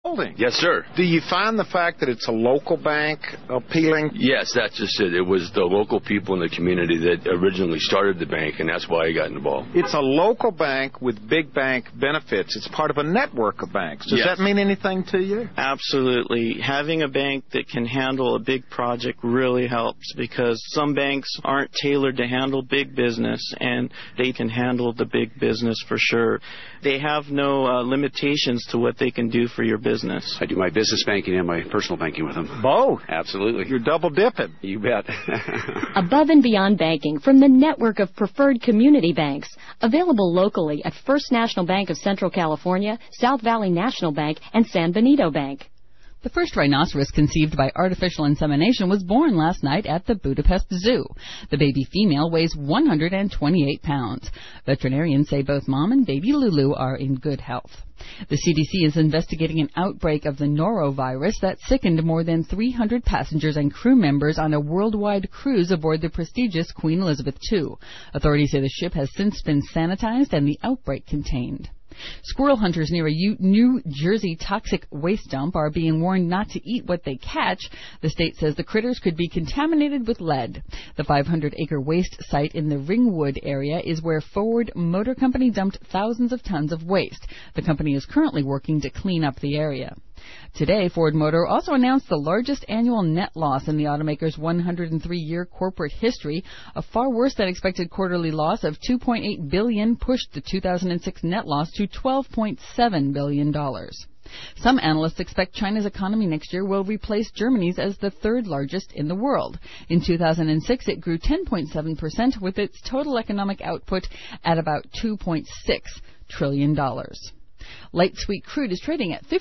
holding. Yes, sir. Do you find the fact that it's a local bank appealing? Yes, that's just it. It was the local people in the community that originally started the bank, and that's why I got involved. It's a local bank with big bank benefits. It's part of a network of banks. Does that mean anything to you? Absolutely. Having a bank that can handle a big project really helps, because some banks aren't tailored to handle big business, and they can handle the big business for sure. They have no limitations to what they can do for your business. I do my business banking and my personal banking with them. Both? Absolutely. You're double dipping. You bet. Above and beyond banking from the network of preferred community banks, available locally at First National Bank of Central California, South Valley National Bank, and San Benito Bank. The first rhinoceros conceived by artificial insemination was born last night at the Budapest Zoo. The baby female weighs 128 pounds. Veterinarians say both mom and baby Lulu are in good health. The CDC is investigating an outbreak of the norovirus that sickened more than 300 passengers and crew members on a worldwide cruise aboard the prestigious Queen Elizabeth II. Authorities say the ship has since been sanitized and the outbreak contained. Squirrel hunters near a New Jersey toxic waste dump are being warned not to eat what they catch. The state says the critters could be contaminated with lead. The 500-acre waste site in the Ringwood area is where Ford Motor Company dumped thousands of tons of waste. The company is currently working to clean up the area. Today, Ford Motor also announced the largest annual net loss in the automaker's 103-year corporate history. A far worse than expected quarterly loss of $2.8 billion pushed the 2006 net loss to $12.7 billion. Some analysts expect China's economy next year will replace Germany's as the third largest in the world. In 2006, it grew 10.7%, with its total economic output at about $2.6 trillion. Light sweet crude is trading at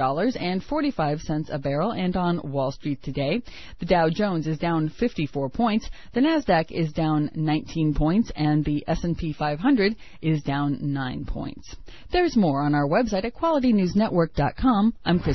$54.45 a barrel, and on Wall Street today, the Dow Jones is down 54 points, the Nasdaq is down 19 points, and the S&P 500 is down 9 points. There's more on our website at QualityNewsNetwork.com. I'm Chris.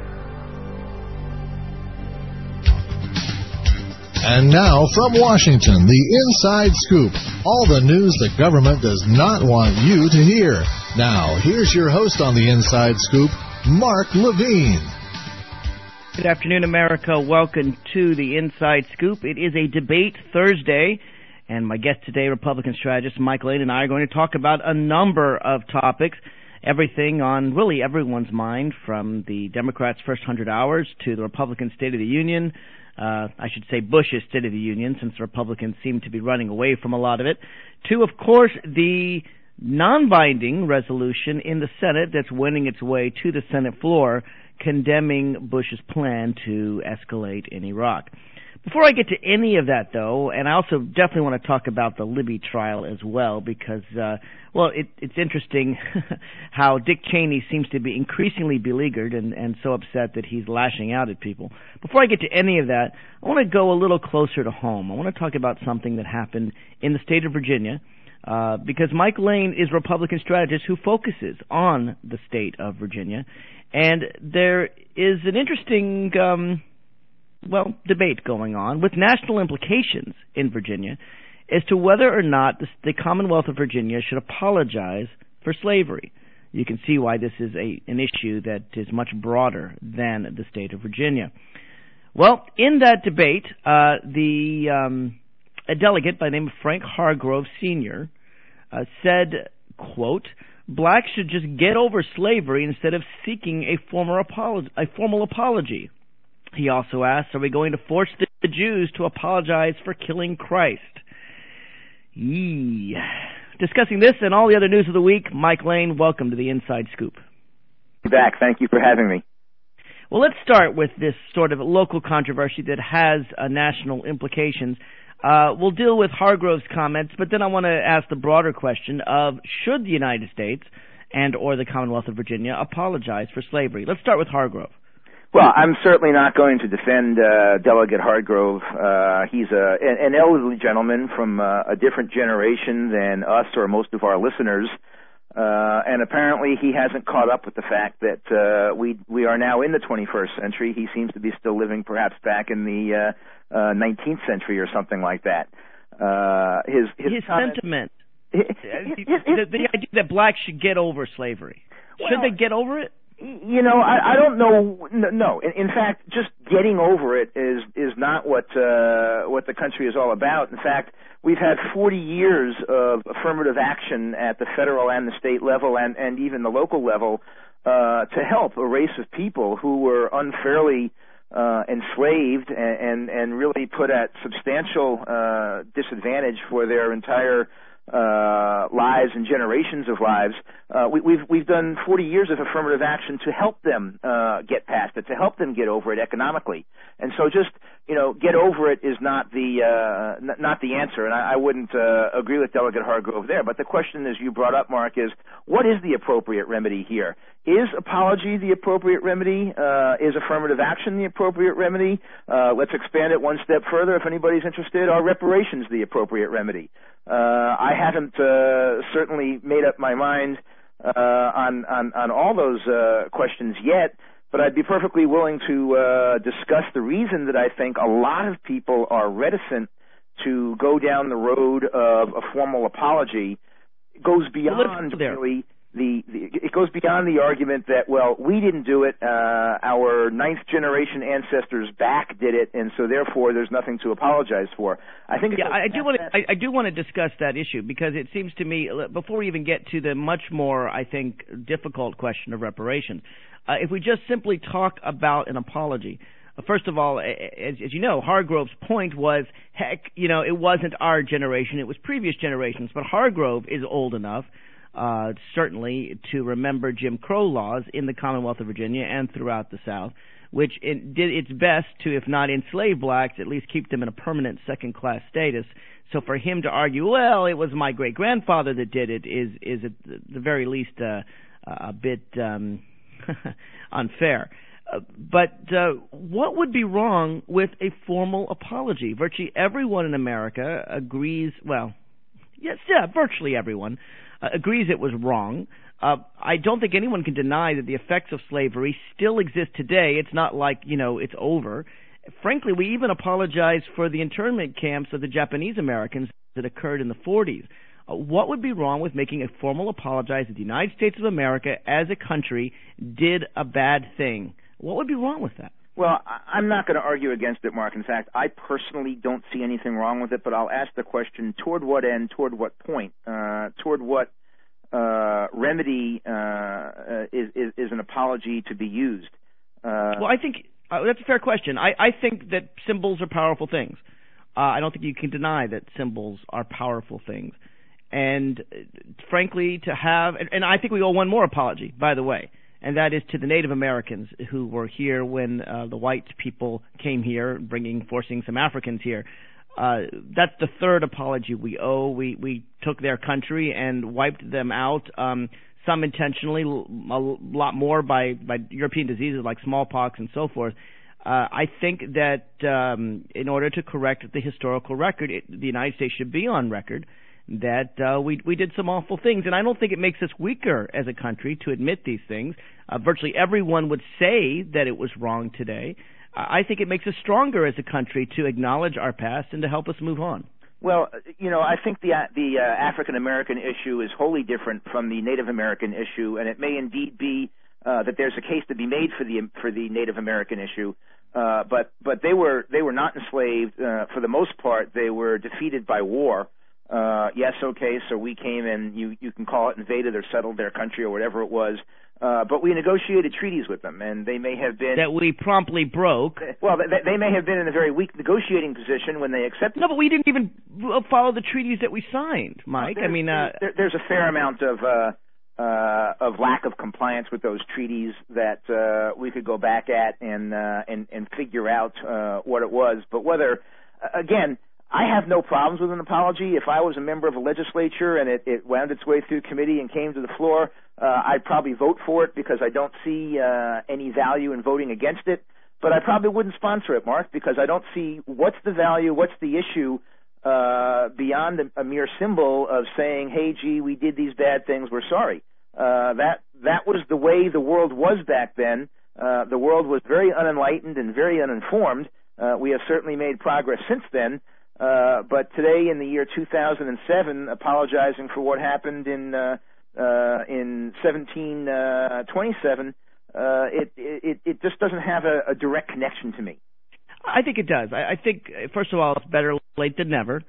And now, from Washington, the Inside Scoop. All the news the government does not want you to hear. Now, here's your host on the Inside Scoop, Mark Levine. Good afternoon, America. Welcome to the Inside Scoop. It is a debate Thursday, and my guest today, Republican strategist Mike Lane, and I are going to talk about a number of topics, everything on really everyone's mind, from the Democrats' first 100 hours to the Republican State of the Union. I should say Bush's State of the Union, since the Republicans seem to be running away from a lot of it, to, of course, the non-binding resolution in the Senate that's winning its way to the Senate floor, condemning Bush's plan to escalate in Iraq. Before I get to any of that, though, and I also definitely want to talk about the Libby trial as well, because, it's interesting how Dick Cheney seems to be increasingly beleaguered and so upset that he's lashing out at people. Before I get to any of that, I want to go a little closer to home. I want to talk about something that happened in the state of Virginia, because Mike Lane is a Republican strategist who focuses on the state of Virginia, and there is an interesting debate going on with national implications in Virginia as to whether or not the Commonwealth of Virginia should apologize for slavery. You can see why this is an issue that is much broader than the state of Virginia. Well, in that debate, a delegate by the name of Frank Hargrove Sr. Said, quote, "Blacks should just get over slavery instead of seeking a formal apology." He also asked, are we going to force the Jews to apologize for killing Christ? Discussing this and all the other news of the week, Mike Lane, welcome to the Inside Scoop. Back. Thank you for having me. Well, let's start with this sort of local controversy that has national implications. We'll deal with Hargrove's comments, but then I want to ask the broader question of should the United States and or the Commonwealth of Virginia apologize for slavery? Let's start with Hargrove. Well, I'm certainly not going to defend Delegate Hargrove. He's an elderly gentleman from a different generation than us or most of our listeners, and apparently he hasn't caught up with the fact that we are now in the 21st century. He seems to be still living perhaps back in the 19th century or something like that. His sentiment, the idea that blacks should get over slavery. Should they get over it? I don't know. No. In fact, just getting over it is not what the country is all about. In fact, we've had 40 years of affirmative action at the federal and the state level and even the local level to help a race of people who were unfairly enslaved and really put at substantial disadvantage for their entire lives and generations of lives. We've done 40 years of affirmative action to help them get past it, to help them get over it economically. And so just get over it is not the answer. And I wouldn't agree with Delegate Hargrove there. But the question, as you brought up, Mark, is what is the appropriate remedy here? Is apology the appropriate remedy? Is affirmative action the appropriate remedy? Let's expand it one step further if anybody's interested. Are reparations the appropriate remedy? I haven't certainly made up my mind on all those questions yet, but I'd be perfectly willing to discuss the reason that I think a lot of people are reticent to go down the road of a formal apology. It goes beyond really it goes beyond the argument that, well, we didn't do it, our ninth generation ancestors back did it, and so therefore there's nothing to apologize for. I think I do want to discuss that issue, because it seems to me, before we even get to the much more, I think, difficult question of reparations, if we just simply talk about an apology. First of all, as you know, Hargrove's point was, heck, it wasn't our generation, it was previous generations, but Hargrove is old enough certainly to remember Jim Crow laws in the Commonwealth of Virginia and throughout the South, which did its best to, if not enslave blacks, at least keep them in a permanent second-class status. So for him to argue, well, it was my great-grandfather that did it, is at the very least a bit unfair. But what would be wrong with a formal apology? Virtually everyone in America agrees, virtually everyone agrees it was wrong. I don't think anyone can deny that the effects of slavery still exist today. It's not like, it's over. Frankly, we even apologize for the internment camps of the Japanese Americans that occurred in the 40s. What would be wrong with making a formal apology that the United States of America as a country did a bad thing? What would be wrong with that? Well, I'm not going to argue against it, Mark. In fact, I personally don't see anything wrong with it, but I'll ask the question, toward what end, toward what point, toward what remedy is an apology to be used? Well, I think that's a fair question. I think that symbols are powerful things. I don't think you can deny that symbols are powerful things. And frankly, to have – and I think we owe one more apology, by the way, and that is to the Native Americans who were here when the white people came here, forcing some Africans here. That's the third apology we owe. We took their country and wiped them out, some intentionally, a lot more by European diseases like smallpox and so forth. I think that in order to correct the historical record, the United States should be on record that we did some awful things. And I don't think it makes us weaker as a country to admit these things. Virtually everyone would say that it was wrong today. I think it makes us stronger as a country to acknowledge our past and to help us move on. Well, I think the African American issue is wholly different from the Native American issue, and it may indeed be that there's a case to be made for the Native American issue. But they were not enslaved for the most part. They were defeated by war. Yes, okay, so we came and you can call it invaded or settled their country or whatever it was. But we negotiated treaties with them, and they may have been... That we promptly broke. Well, they may have been in a very weak negotiating position when they accepted... No, but we didn't even follow the treaties that we signed, Mike. There's a fair amount of lack of compliance with those treaties that we could go back at and figure out what it was. But whether... Again... I have no problems with an apology. If I was a member of a legislature and it wound its way through committee and came to the floor, I'd probably vote for it because I don't see any value in voting against it. But I probably wouldn't sponsor it, Mark, because I don't see what's the value, what's the issue beyond a mere symbol of saying, hey, gee, we did these bad things, we're sorry. That was the way the world was back then. The world was very unenlightened and very uninformed. We have certainly made progress since then. But today, in the year 2007, apologizing for what happened in 1727 it just doesn't have a direct connection to me. I think it does. I think, first of all, it's better late than never.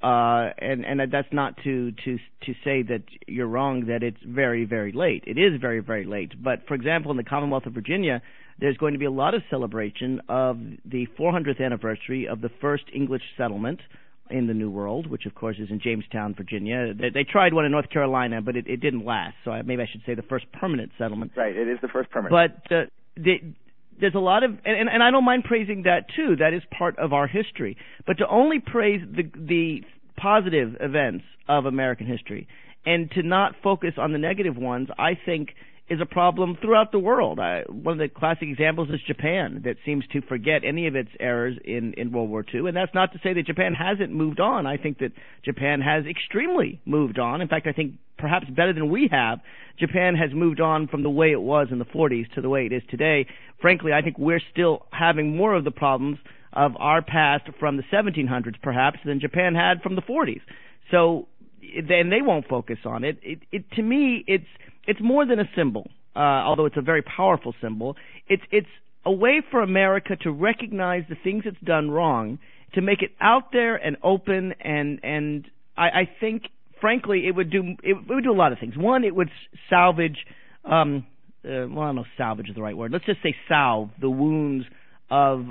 And that's not to say that you're wrong, that it's very, very late. It is very, very late. But, for example, in the Commonwealth of Virginia, there's going to be a lot of celebration of the 400th anniversary of the first English settlement in the New World, which, of course, is in Jamestown, Virginia. They tried one in North Carolina, but it didn't last. So maybe I should say the first permanent settlement. Right, it is the first permanent. But there's a lot of, and I don't mind praising that too. That is part of our history. But to only praise the positive events of American history and to not focus on the negative ones, I think, is a problem throughout the world. One of the classic examples is Japan, that seems to forget any of its errors in World War II. And that's not to say that Japan hasn't moved on. I think that Japan has extremely moved on. In fact, I think perhaps better than we have. Japan has moved on from the way it was in the 40s to the way it is today. Frankly, I think we're still having more of the problems of our past from the 1700s, perhaps, than Japan had from the 40s. So then they won't focus on it. To me, it's more than a symbol, although it's a very powerful symbol. It's a way for America to recognize the things it's done wrong, to make it out there and open, and I think, frankly, it would do a lot of things. One, it would salvage, well, I don't know if salvage is the right word. Let's just say salve the wounds of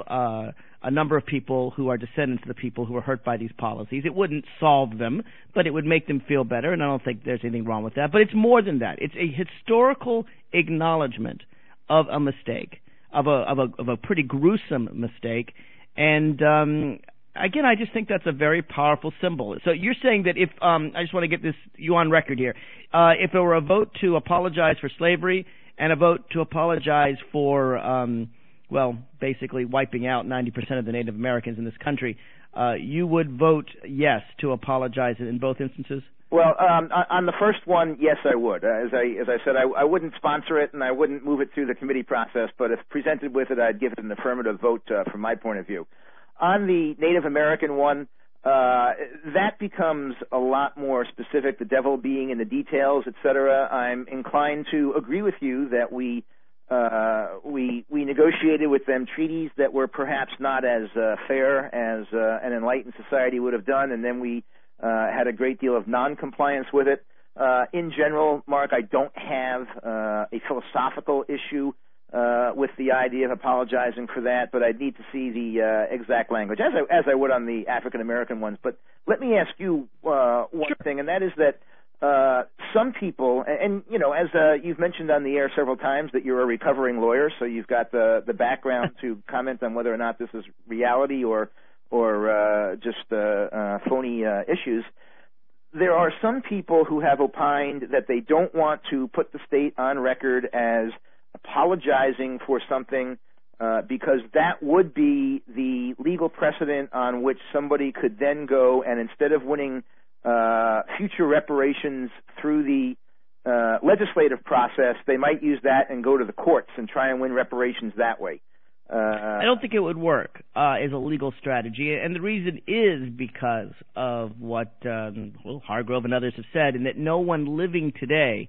a number of people who are descendants of the people who were hurt by these policies. It wouldn't solve them, but it would make them feel better, and I don't think there's anything wrong with that. But it's more than that. It's a historical acknowledgement of a mistake, of a pretty gruesome mistake, and again, I just think that's a very powerful symbol. So you're saying that if I just want to get you on record here, if there were a vote to apologize for slavery and a vote to apologize for well, basically wiping out 90% of the Native Americans in this country, you would vote yes to apologize in both instances? Well, on the first one, yes, I would. As I said, I wouldn't sponsor it and I wouldn't move it through the committee process, but if presented with it, I'd give it an affirmative vote from my point of view. On the Native American one, that becomes a lot more specific, the devil being in the details, et cetera. I'm inclined to agree with you that we negotiated with them treaties that were perhaps not as fair as an enlightened society would have done, and then we had a great deal of non-compliance with it. In general, Mark, I don't have a philosophical issue with the idea of apologizing for that, but I'd need to see the exact language, as I would on the African-American ones. But let me ask you one thing, and that is that some people, and you know, as you've mentioned on the air several times, that you're a recovering lawyer, so you've got the background to comment on whether or not this is reality or just phony issues. There are some people who have opined that they don't want to put the state on record as apologizing for something because that would be the legal precedent on which somebody could then go and, instead of winning future reparations through the legislative process, they might use that and go to the courts and try and win reparations that way. I don't think it would work as a legal strategy, and the reason is because of what Hargrove and others have said, and that no one living today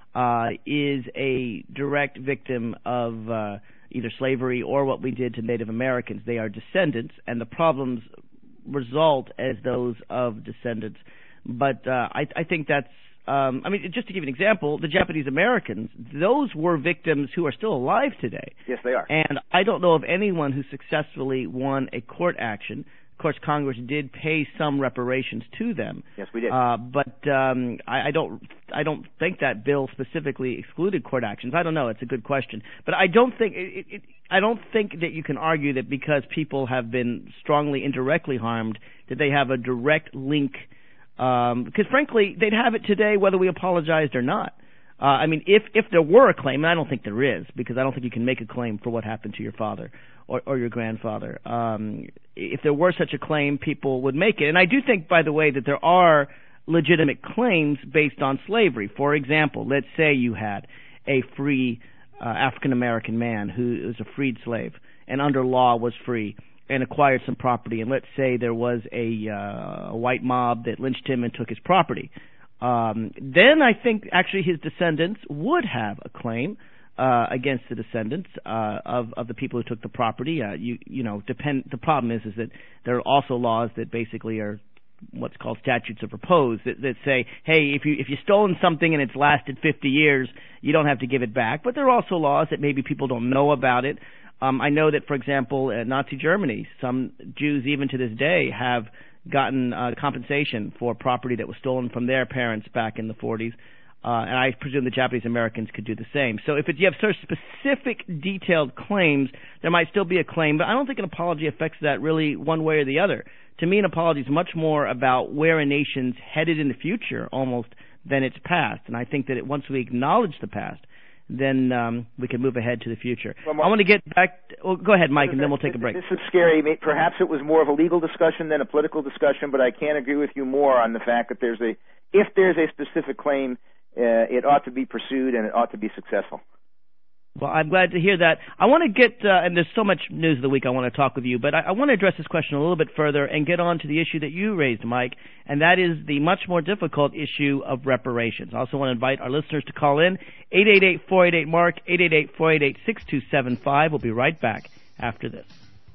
is a direct victim of either slavery or what we did to Native Americans. They are descendants, and the problems result as those of descendants. But I think that's I mean, just to give you an example, the Japanese Americans, those were victims who are still alive today. Yes, they are. And I don't know of anyone who successfully won a court action. Of course, Congress did pay some reparations to them. Yes, we did. But I don't think that bill specifically excluded court actions. I don't know. It's a good question. But I don't think I don't think that you can argue that because people have been strongly indirectly harmed that they have a direct link. Because frankly, they'd have it today whether we apologized or not. I mean, if there were a claim, and I don't think there is, because I don't think you can make a claim for what happened to your father or your grandfather. If there were such a claim, people would make it. And I do think, by the way, that there are legitimate claims based on slavery. For example, let's say you had a free African-American man who was a freed slave and under law was free and acquired some property, and let's say there was a white mob that lynched him and took his property. Then I think actually his descendants would have a claim against the descendants of the people who took the property. The problem is that there are also laws that basically are what's called statutes of repose that say, hey, if you've stolen something and it's lasted 50 years, you don't have to give it back. But there are also laws that maybe people don't know about it. I know that, for example, in Nazi Germany, some Jews even to this day have gotten compensation for property that was stolen from their parents back in the 40s. And I presume the Japanese Americans could do the same. So if you have sort of specific, detailed claims, there might still be a claim, but I don't think an apology affects that really one way or the other. To me, an apology is much more about where a nation's headed in the future almost than its past. And I think that once we acknowledge the past, then we can move ahead to the future. Well, I want to get back. Go ahead, Mike, and then we'll take a break. This is scary. Perhaps it was more of a legal discussion than a political discussion, but I can't agree with you more on the fact that if there's a specific claim, it ought to be pursued and it ought to be successful. Well, I'm glad to hear that. I want to get, and there's so much news of the week I want to talk with you, but I want to address this question a little bit further and get on to the issue that you raised, Mike, and that is the much more difficult issue of reparations. I also want to invite our listeners to call in, 888-488-MARK, 888-488-6275. We'll be right back after this.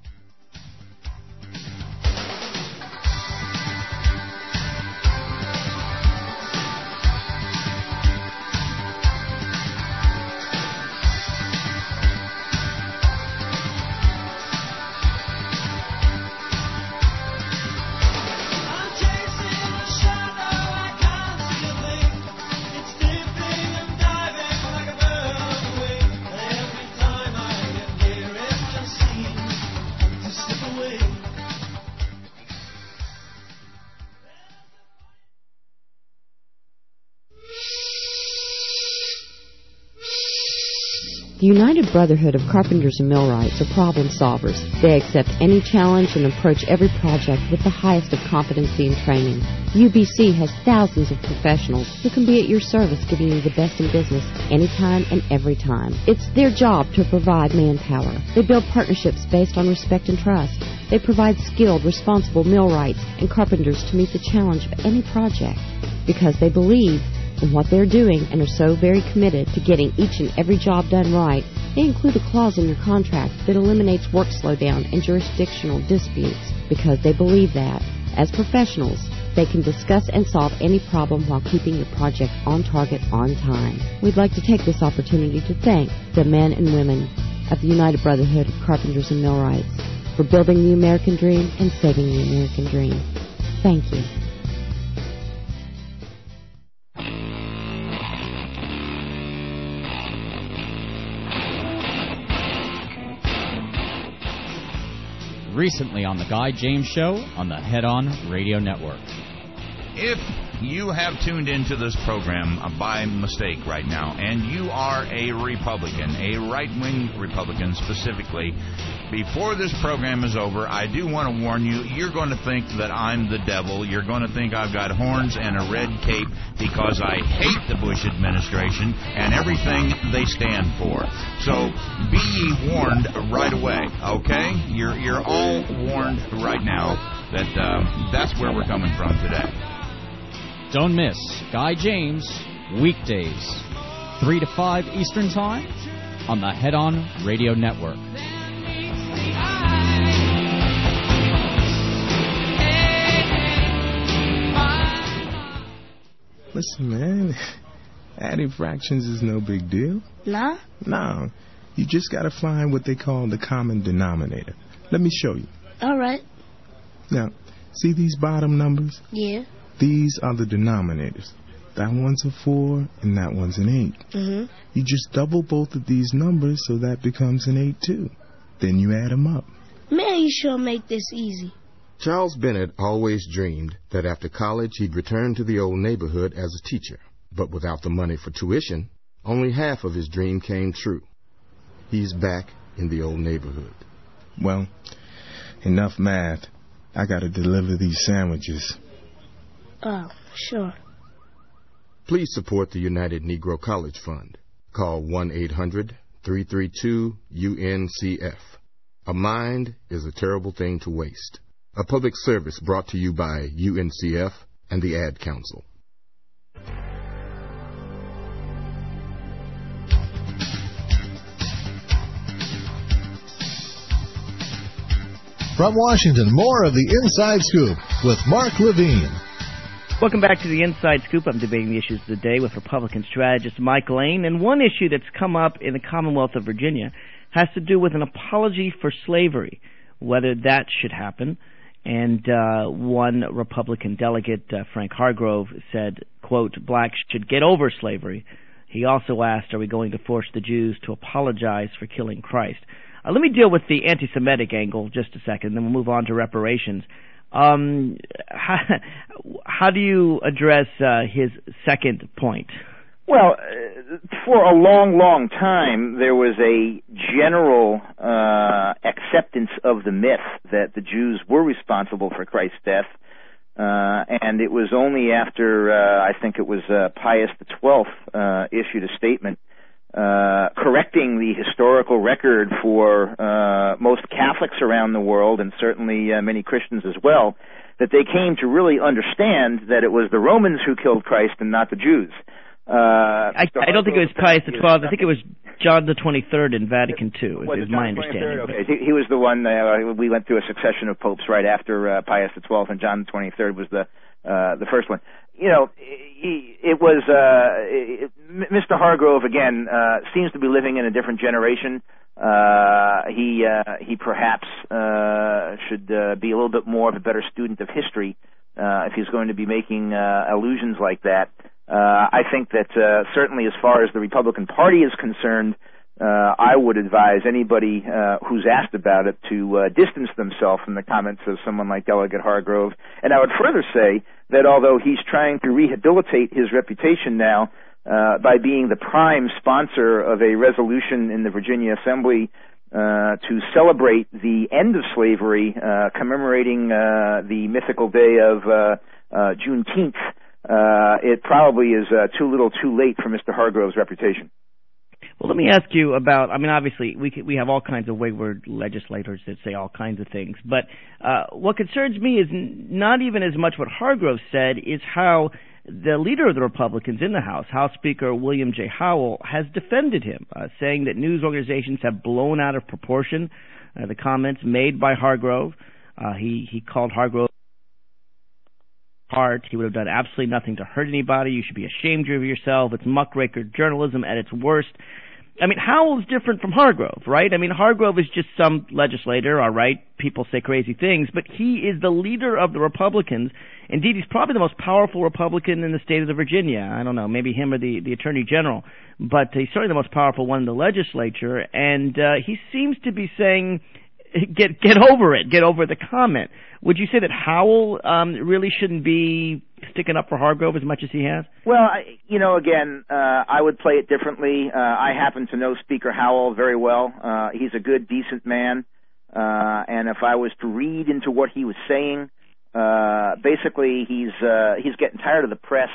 The United Brotherhood of Carpenters and Millwrights are problem solvers. They accept any challenge and approach every project with the highest of competency and training. UBC has thousands of professionals who can be at your service, giving you the best in business anytime and every time. It's their job to provide manpower. They build partnerships based on respect and trust. They provide skilled, responsible millwrights and carpenters to meet the challenge of any project because they believe in what they're doing and are so very committed to getting each and every job done right. They include a clause in your contract that eliminates work slowdown and jurisdictional disputes because they believe that, as professionals, they can discuss and solve any problem while keeping your project on target on time. We'd like to take this opportunity to thank the men and women of the United Brotherhood of Carpenters and Millwrights for building the American dream and saving the American dream. Thank you. Recently on The Guy James Show on the Head On Radio Network. If you have tuned into this program by mistake right now, and you are a Republican, a right-wing Republican specifically, before this program is over, I do want to warn you, you're going to think that I'm the devil. You're going to think I've got horns and a red cape because I hate the Bush administration and everything they stand for. So be ye warned right away, okay? You're all warned right now that that's where we're coming from today. Don't miss Guy James, weekdays, 3 to 5 Eastern Time on the Head On Radio Network. Listen, man, adding fractions is no big deal. Nah? No. You just got to find what they call the common denominator. Let me show you. All right. Now, see these bottom numbers? Yeah. These are the denominators. That one's a 4 and that one's an 8. Mm-hmm. You just double both of these numbers so that becomes an 8 too. Then you add them up. Man, you sure make this easy. Charles Bennett always dreamed that after college he'd return to the old neighborhood as a teacher. But without the money for tuition, only half of his dream came true. He's back in the old neighborhood. Well, enough math. I gotta deliver these sandwiches. Oh, sure. Please support the United Negro College Fund. Call 1-800-332-UNCF. A mind is a terrible thing to waste. A public service brought to you by UNCF and the Ad Council. from Washington, more of the Inside Scoop with Mark Levine. Welcome back to the Inside Scoop. I'm debating the issues of the day with Republican strategist Mike Lane. And one issue that's come up in the Commonwealth of Virginia has to do with an apology for slavery, whether that should happen. And one Republican delegate, Frank Hargrove, said, quote, blacks should get over slavery. He also asked, are we going to force the Jews to apologize for killing Christ? Let me deal with the anti-Semitic angle just a second, then we'll move on to reparations. How do you address his second point? Well, for a long, long time, there was a general acceptance of the myth that the Jews were responsible for Christ's death, and it was only after, I think it was Pius XII issued a statement correcting the historical record for most Catholics around the world, and certainly many Christians as well, that they came to really understand that it was the Romans who killed Christ and not the Jews. I don't think it was Pius XII. I think it was John the 23rd in Vatican II, is my understanding. Okay. He was the one, we went through a succession of popes right after Pius XII, and John the 23rd was the first one. You know, Mr. Hargrove, again, seems to be living in a different generation. He perhaps should be a little bit more of a better student of history if he's going to be making allusions like that. I think that certainly as far as the Republican Party is concerned, I would advise anybody who's asked about it to distance themselves from the comments of someone like Delegate Hargrove. And I would further say that although he's trying to rehabilitate his reputation now by being the prime sponsor of a resolution in the Virginia Assembly to celebrate the end of slavery, commemorating the mythical day of Juneteenth, it probably is too little too late for Mr. Hargrove's reputation. Well, let me ask you about, I mean, obviously, we have all kinds of wayward legislators that say all kinds of things, but what concerns me is not even as much what Hargrove said, is how the leader of the Republicans in the House Speaker William J. Howell, has defended him, saying that news organizations have blown out of proportion the comments made by Hargrove. He called Hargrove heart. He would have done absolutely nothing to hurt anybody. You should be ashamed of yourself. It's muckraker journalism at its worst. I mean, Howell's different from Hargrove, right? I mean, Hargrove is just some legislator, all right? People say crazy things, but he is the leader of the Republicans. Indeed, he's probably the most powerful Republican in the state of Virginia. I don't know, maybe him or the Attorney General, but he's certainly the most powerful one in the legislature, and he seems to be saying, get over it, get over the comment. Would you say that Howell really shouldn't be sticking up for Hargrove as much as he has? Well, again, I would play it differently. I happen to know Speaker Howell very well. He's a good, decent man. And if I was to read into what he was saying, basically he's getting tired of the press,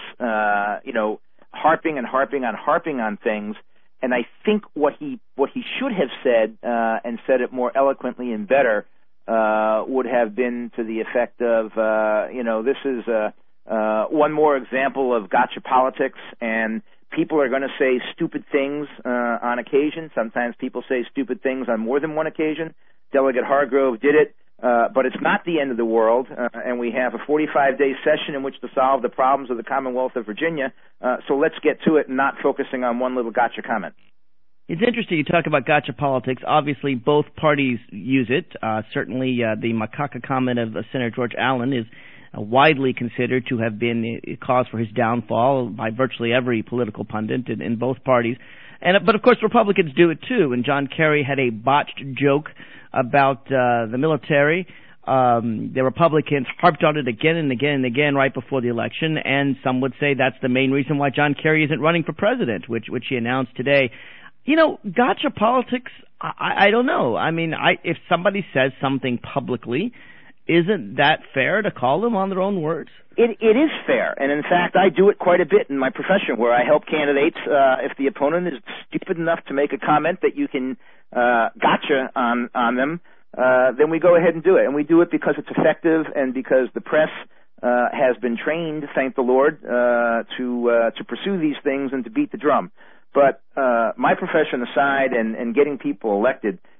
harping on things. And I think what he should have said, and said it more eloquently and better, would have been to the effect of, this is one more example of gotcha politics, and people are going to say stupid things on occasion. Sometimes people say stupid things on more than one occasion. Delegate Hargrove did it, but it's not the end of the world, and we have a 45-day session in which to solve the problems of the Commonwealth of Virginia, so let's get to it and not focusing on one little gotcha comment. It's interesting you talk about gotcha politics. Obviously, both parties use it. Certainly, the macaca comment of Senator George Allen is widely considered to have been a cause for his downfall by virtually every political pundit in both parties. But of course, Republicans do it too. And John Kerry had a botched joke about the military. The Republicans harped on it again and again and again right before the election, and some would say that's the main reason why John Kerry isn't running for president, which he announced today. Gotcha politics, I don't know. I mean, if somebody says something publicly, isn't that fair to call them on their own words? It is fair, and in fact, I do it quite a bit in my profession, where I help candidates. If the opponent is stupid enough to make a comment that you can gotcha on them, then we go ahead and do it. And we do it because it's effective and because the press has been trained, thank the Lord, to pursue these things and to beat the drum. But my profession aside and getting people elected,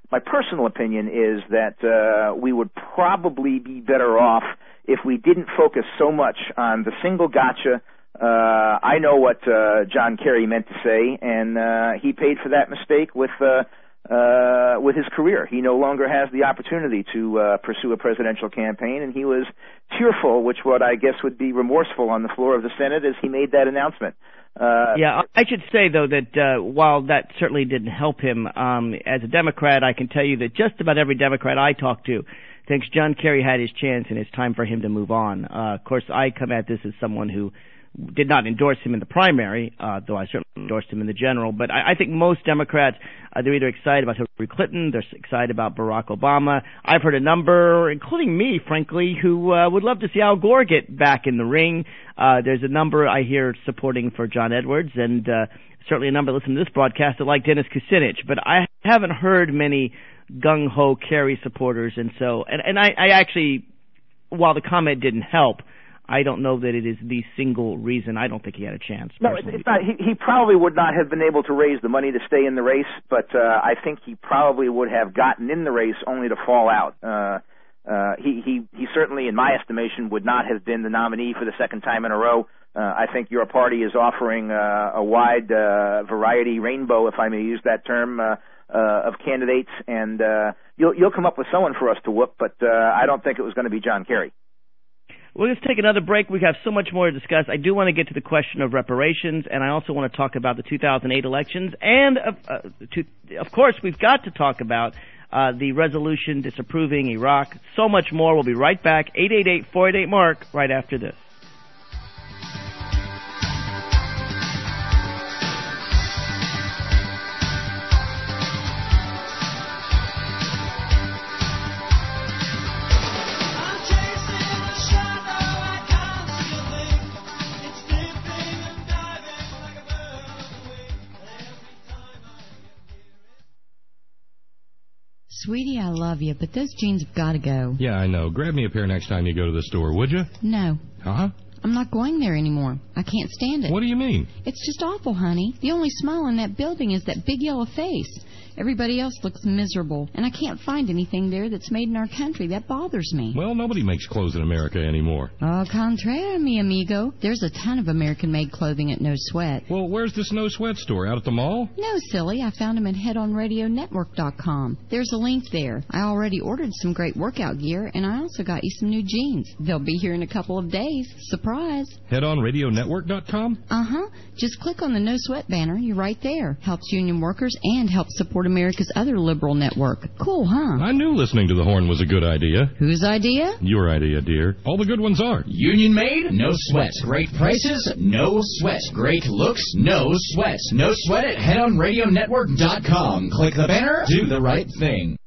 my personal opinion is that we would probably be better off if we didn't focus so much on the single gotcha. I know what John Kerry meant to say, and he paid for that mistake with his career. He no longer has the opportunity to pursue a presidential campaign, and he was tearful, which what I guess would be remorseful on the floor of the Senate as he made that announcement. Yeah, I should say, though, that while that certainly didn't help him, as a Democrat, I can tell you that just about every Democrat I talked to thinks John Kerry had his chance and it's time for him to move on. Of course, I come at this as someone who did not endorse him in the primary, though I certainly endorsed him in the general. But I think most Democrats, they're either excited about Hillary Clinton, they're excited about Barack Obama. I've heard a number, including me, frankly, who would love to see Al Gore get back in the ring. There's a number I hear supporting for John Edwards, and certainly a number that listen to this broadcast that like Dennis Kucinich. But I haven't heard many gung-ho Kerry supporters, and I actually, while the comment didn't help, I don't know that it is the single reason. I don't think he had a chance. Personally. No, it's not. He probably would not have been able to raise the money to stay in the race, but I think he probably would have gotten in the race only to fall out. He certainly, in my estimation, would not have been the nominee for the second time in a row. I think your party is offering a wide variety rainbow, if I may use that term, of candidates, and you'll come up with someone for us to whoop, but I don't think it was going to be John Kerry. We'll just take another break. We have so much more to discuss. I do want to get to the question of reparations, and I also want to talk about the 2008 elections. And, of course, we've got to talk about the resolution disapproving Iraq. So much more. We'll be right back. 888-488-MARK right after this. Sweetie, I love you, but those jeans have got to go. Yeah, I know. Grab me a pair next time you go to the store, would you? No. Huh? I'm not going there anymore. I can't stand it. What do you mean? It's just awful, honey. The only smile in that building is that big yellow face. Everybody else looks miserable, and I can't find anything there that's made in our country. That bothers me. Well, nobody makes clothes in America anymore. Au contraire, mi amigo. There's a ton of American-made clothing at No Sweat. Well, where's this No Sweat store? Out at the mall? No, silly. I found them at headonradionetwork.com. There's a link there. I already ordered some great workout gear, and I also got you some new jeans. They'll be here in a couple of days. Surprise. Headonradionetwork.com? Uh-huh. Just click on the No Sweat banner. You're right there. Helps union workers and helps support America's other liberal network. Cool, huh? I knew listening to the horn was a good idea. Whose idea? Your idea, dear. All the good ones are. Union made? No sweat. Great prices? No sweat. Great looks? No sweat. No sweat at headonradionetwork.com. Click the banner. Do the right thing.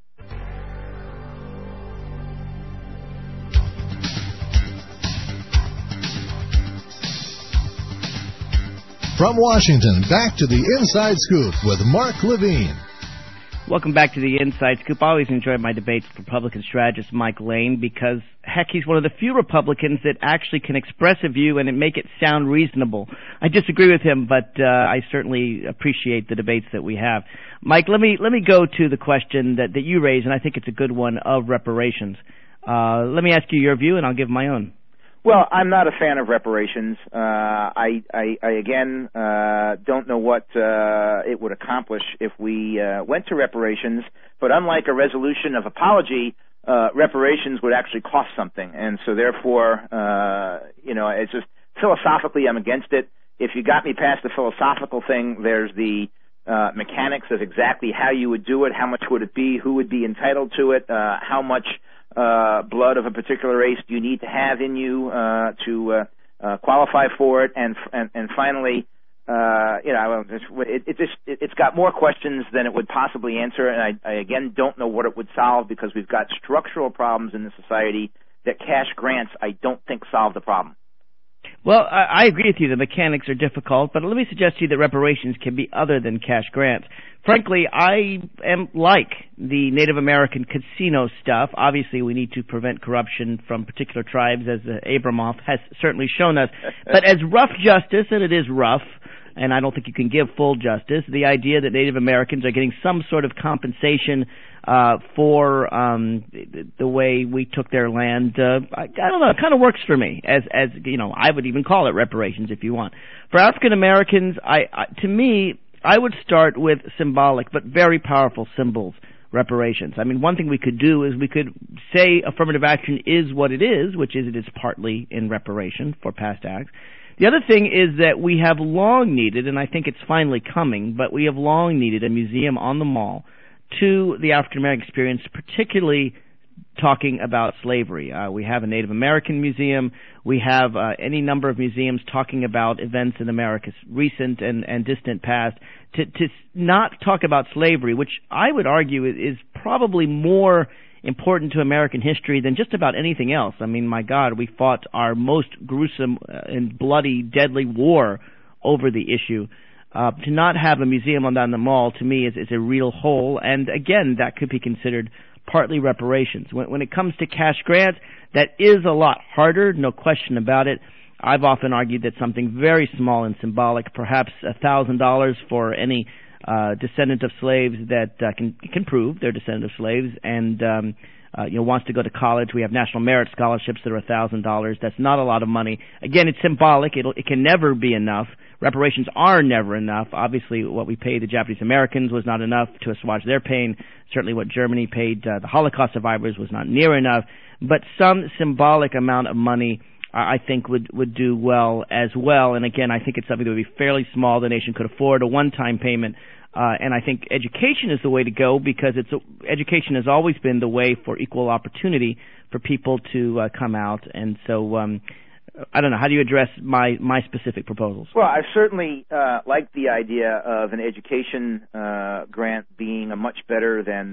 From Washington, back to the Inside Scoop with Mark Levine. Welcome back to the Inside Scoop. I always enjoy my debates with Republican strategist Mike Lane because, heck, he's one of the few Republicans that actually can express a view and make it sound reasonable. I disagree with him, but I certainly appreciate the debates that we have. Mike, let me go to the question that you raised, and I think it's a good one, of reparations. Let me ask you your view, and I'll give my own. Well, I'm not a fan of reparations. I again don't know what it would accomplish if we went to reparations. But unlike a resolution of apology, reparations would actually cost something, and so therefore, it's just philosophically I'm against it. If you got me past the philosophical thing, there's the mechanics of exactly how you would do it, how much would it be, who would be entitled to it, how much blood of a particular race do you need to have in you to qualify for it, and finally, it's got more questions than it would possibly answer, and I again don't know what it would solve because we've got structural problems in the society that cash grants I don't think solve the problem. Well, I agree with you. The mechanics are difficult, but let me suggest to you that reparations can be other than cash grants. Frankly, I am like the Native American casino stuff. Obviously, we need to prevent corruption from particular tribes, as Abramoff has certainly shown us. But as rough justice, and it is rough, and I don't think you can give full justice, the idea that Native Americans are getting some sort of compensation for the way we took their land. I don't know. It kind of works for me. As you know, I would even call it reparations if you want. For African Americans, to me, I would start with symbolic but very powerful symbols. Reparations. I mean, one thing we could do is we could say affirmative action is what it is, which is it is partly in reparation for past acts. The other thing is that we have long needed, and I think it's finally coming, but we have long needed a museum on the Mall to the African American experience, particularly talking about slavery. We have a Native American museum. We have any number of museums talking about events in America's recent and distant past. To not talk about slavery, which I would argue is probably more important to American history than just about anything else. I mean, my God, we fought our most gruesome and bloody, deadly war over the issue. To not have a museum on the Mall, to me, is a real hole. And again, that could be considered partly reparations. When it comes to cash grants, that is a lot harder, no question about it. I've often argued that something very small and symbolic, perhaps $1,000 for any descendant of slaves that can prove they're descendant of slaves and wants to go to college. We have national merit scholarships that are $1,000. That's not a lot of money. Again, it's symbolic. It can never be enough. Reparations are never enough. Obviously, what we paid the Japanese Americans was not enough to assuage their pain. Certainly what Germany paid the Holocaust survivors was not near enough. But some symbolic amount of money I think would do well as well. And again, I think it's something that would be fairly small. The nation could afford a one-time payment. And I think education is the way to go because education has always been the way for equal opportunity for people to come out. And so I don't know. How do you address my specific proposals? Well, I certainly like the idea of an education grant being a much better than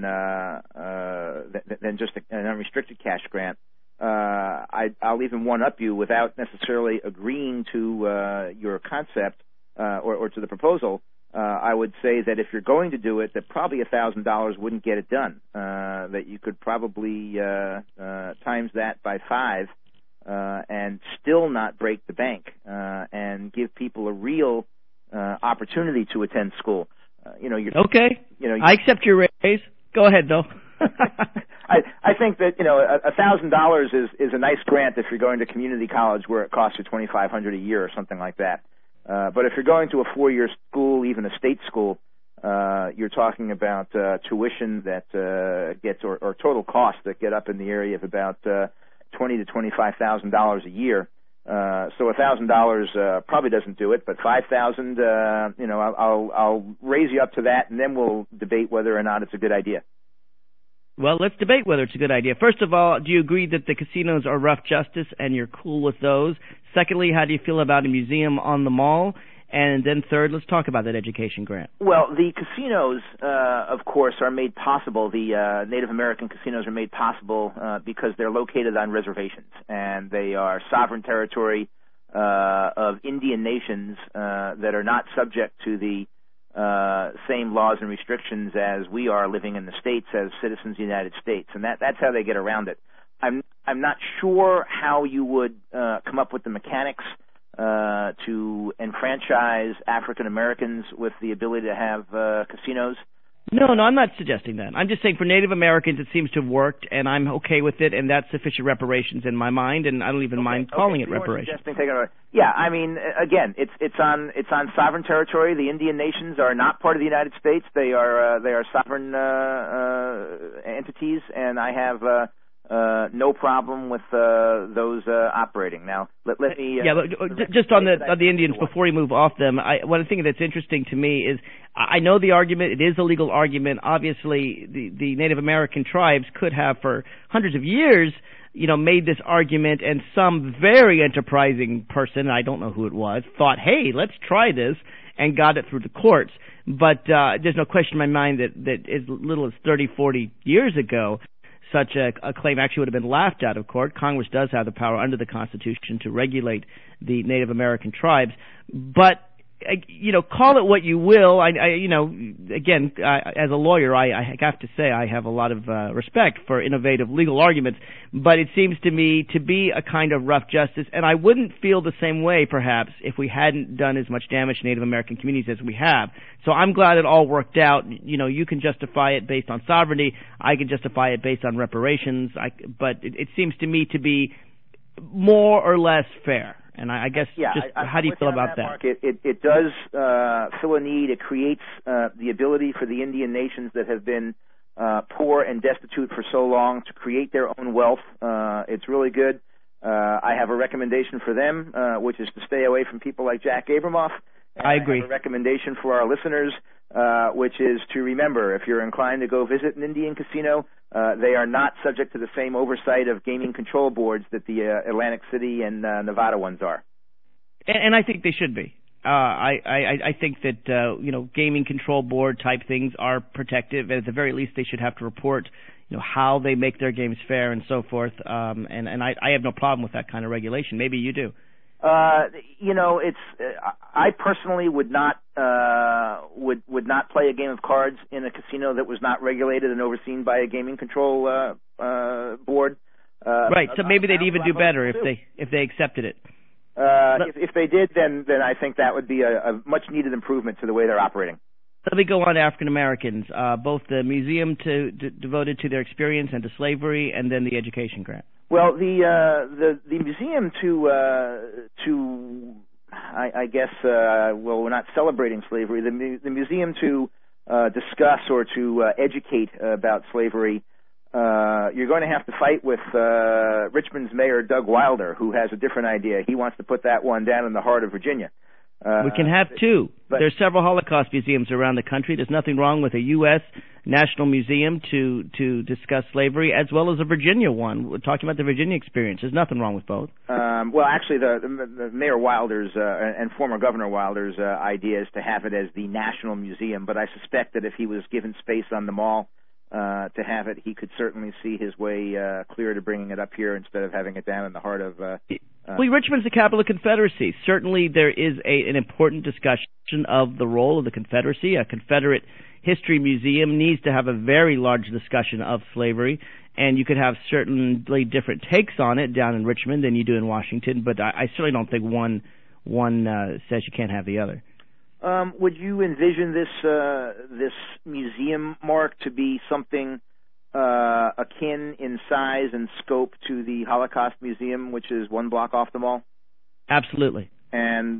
just an unrestricted cash grant. I'll even one-up you without necessarily agreeing to your concept or to the proposal. I would say that if you're going to do it, that probably $1,000 wouldn't get it done. That you could probably times that by 5 and still not break the bank and give people a real opportunity to attend school. Okay. I accept your raise. Go ahead, though. I think that $1,000 is a nice grant if you're going to community college where it costs you $2,500 a year or something like that. But if you're going to a 4-year school, even a state school, you're talking about tuition that gets or total costs that get up in the area of about $20,000 to $25,000 a year. So $1,000 probably doesn't do it, but $5,000, I'll raise you up to that, and then we'll debate whether or not it's a good idea. Well, let's debate whether it's a good idea. First of all, do you agree that the casinos are rough justice and you're cool with those? Secondly, how do you feel about a museum on the Mall? And then third, let's talk about that education grant. Well, the casinos, of course, are made possible. The Native American casinos are made possible because they're located on reservations, and they are sovereign territory of Indian nations that are not subject to the same laws and restrictions as we are living in the States as citizens of the United States, and that's how they get around it. I'm not sure how you would come up with the mechanics to enfranchise African Americans with the ability to have casinos. No, I'm not suggesting that. I'm just saying for Native Americans it seems to have worked, and I'm okay with it, and that's sufficient reparations in my mind, and I don't even mind calling it reparations. Yeah, I mean, again, it's on sovereign territory. The Indian nations are not part of the United States. They are sovereign entities, and I have no problem with those operating. Now, let me... just on the Indians, before we move off them, one thing that's interesting to me is I know the argument. It is a legal argument. Obviously, the Native American tribes could have, for hundreds of years, made this argument, and some very enterprising person, I don't know who it was, thought, hey, let's try this, and got it through the courts. But there's no question in my mind that as little as 30, 40 years ago, such a claim actually would have been laughed out of court. Congress does have the power under the Constitution to regulate the Native American tribes. But call it what you will. Again, as a lawyer, I have to say I have a lot of respect for innovative legal arguments, but it seems to me to be a kind of rough justice, and I wouldn't feel the same way, perhaps, if we hadn't done as much damage to Native American communities as we have. So I'm glad it all worked out. You can justify it based on sovereignty. I can justify it based on reparations. But it seems to me to be more or less fair. And I guess, how do you feel about that? Mark, it does fill a need. It creates the ability for the Indian nations that have been poor and destitute for so long to create their own wealth. It's really good. I have a recommendation for them, which is to stay away from people like Jack Abramoff. I agree. I have a recommendation for our listeners, which is to remember, if you're inclined to go visit an Indian casino, they are not subject to the same oversight of gaming control boards that the Atlantic City and Nevada ones are. And I think they should be. I think that gaming control board type things are protective. At the very least, they should have to report how they make their games fair and so forth. And I have no problem with that kind of regulation. Maybe you do. It's I personally would not play a game of cards in a casino that was not regulated and overseen by a gaming control board. Right. So maybe they'd even do better if they accepted it. If they did, then I think that would be a much needed improvement to the way they're operating. Let me go on to African Americans, both the museum devoted to their experience and to slavery, and then the education grant. Well, the museum I guess we're not celebrating slavery. The museum to discuss or to educate about slavery. You're going to have to fight with Richmond's Mayor Doug Wilder, who has a different idea. He wants to put that one down in the heart of Virginia. We can have two. There's several Holocaust museums around the country. There's nothing wrong with a U.S. National Museum to discuss slavery, as well as a Virginia one. We're talking about the Virginia experience. There's nothing wrong with both. Well, actually, the Mayor Wilder's and former Governor Wilder's idea is to have it as the National Museum, but I suspect that if he was given space on the mall to have it, he could certainly see his way clear to bringing it up here instead of having it down in the heart of... Well, Richmond's the capital of the Confederacy. Certainly there is an important discussion of the role of the Confederacy. A Confederate History Museum needs to have a very large discussion of slavery, and you could have certainly different takes on it down in Richmond than you do in Washington, but I certainly don't think one says you can't have the other. Would you envision this museum, Mark, to be something akin in size and scope to the Holocaust Museum, which is one block off the mall? Absolutely. And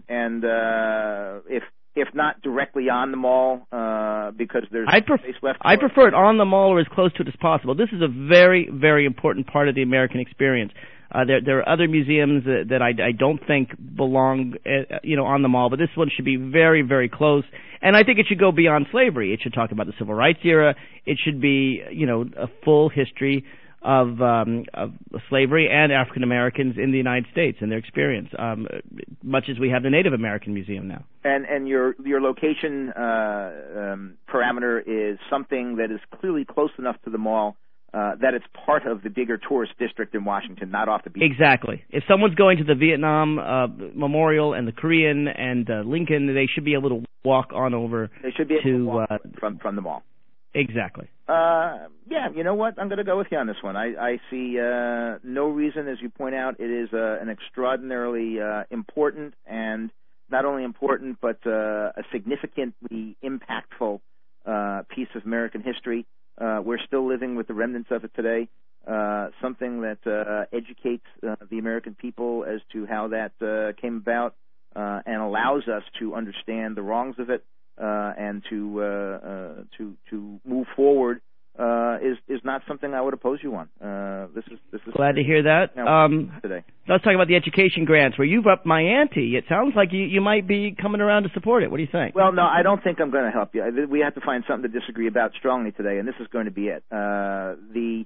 if not directly on the mall, because there's space left. I prefer it on the mall or as close to it as possible. This is a very, very important part of the American experience. There are other museums that I don't think belong, on the mall, but this one should be very, very close. And I think it should go beyond slavery. It should talk about the Civil Rights era. It should be, a full history of slavery and African Americans in the United States and their experience, much as we have the Native American Museum now. And your location parameter is something that is clearly close enough to the mall that it's part of the bigger tourist district in Washington, not off the beach. Exactly. If someone's going to the Vietnam Memorial and the Korean and Lincoln, they should be able to walk on over. They should be able to walk from the mall. Exactly. Yeah, you know what? I'm going to go with you on this one. I see no reason, as you point out, it is an extraordinarily important and not only important but a significantly impactful piece of American history. We're still living with the remnants of it today, something that educates the American people as to how that came about and allows us to understand the wrongs of it and to move forward is not something I would oppose you on. This is glad to hear that. Today. Let's talk about the education grants, where you've upped my ante. It sounds like you might be coming around to support it. What do you think? Well, no, I don't think I'm going to help you. We have to find something to disagree about strongly today, and this is going to be it. The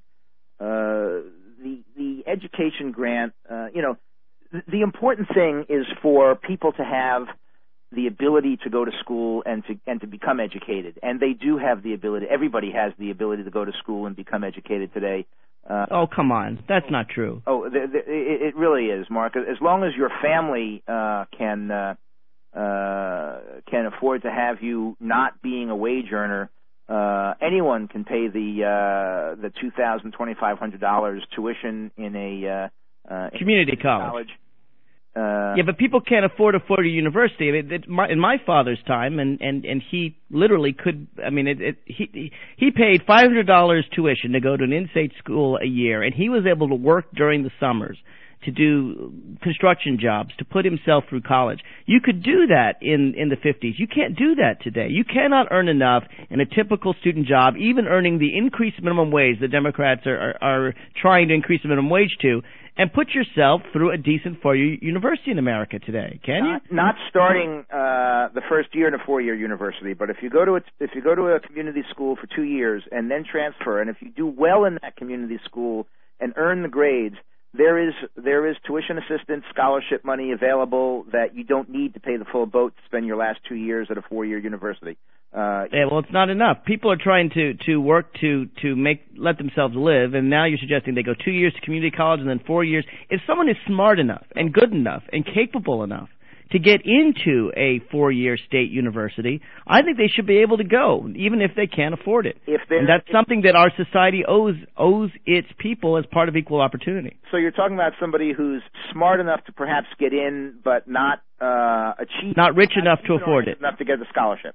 education grant, the important thing is for people to have the ability to go to school and to become educated, and they do have the ability. Everybody has the ability to go to school and become educated today. Oh, come on, that's not true. Oh, it really is, Mark. As long as your family can can afford to have you not being a wage earner. Anyone can pay the $2,000-$2,500 tuition in a community college. Yeah, but people can't afford a university. I mean, in my father's time, and he literally could. I mean, he paid $500 tuition to go to an in-state school a year, and he was able to work during the summers to do construction jobs to put himself through college. You could do that in the 50s. You can't do that today. You cannot earn enough in a typical student job, even earning the increased minimum wage the Democrats are trying to increase the minimum wage to, and put yourself through a decent four-year university in America today. Can you? Not starting the first year in a four-year university, but if you go to a community school for 2 years and then transfer, and if you do well in that community school and earn the grades, there is tuition assistance, scholarship money available that you don't need to pay the full boat to spend your last 2 years at a four-year university. Yeah, well, it's not enough. People are trying to work to let themselves live, and now you're suggesting they go 2 years to community college and then 4 years. If someone is smart enough and good enough and capable enough to get into a four-year state university, I think they should be able to go, even if they can't afford it. And that's something that our society owes its people as part of equal opportunity. So you're talking about somebody who's smart enough to perhaps get in, but not achieve, not rich enough to afford it, enough to get the scholarship.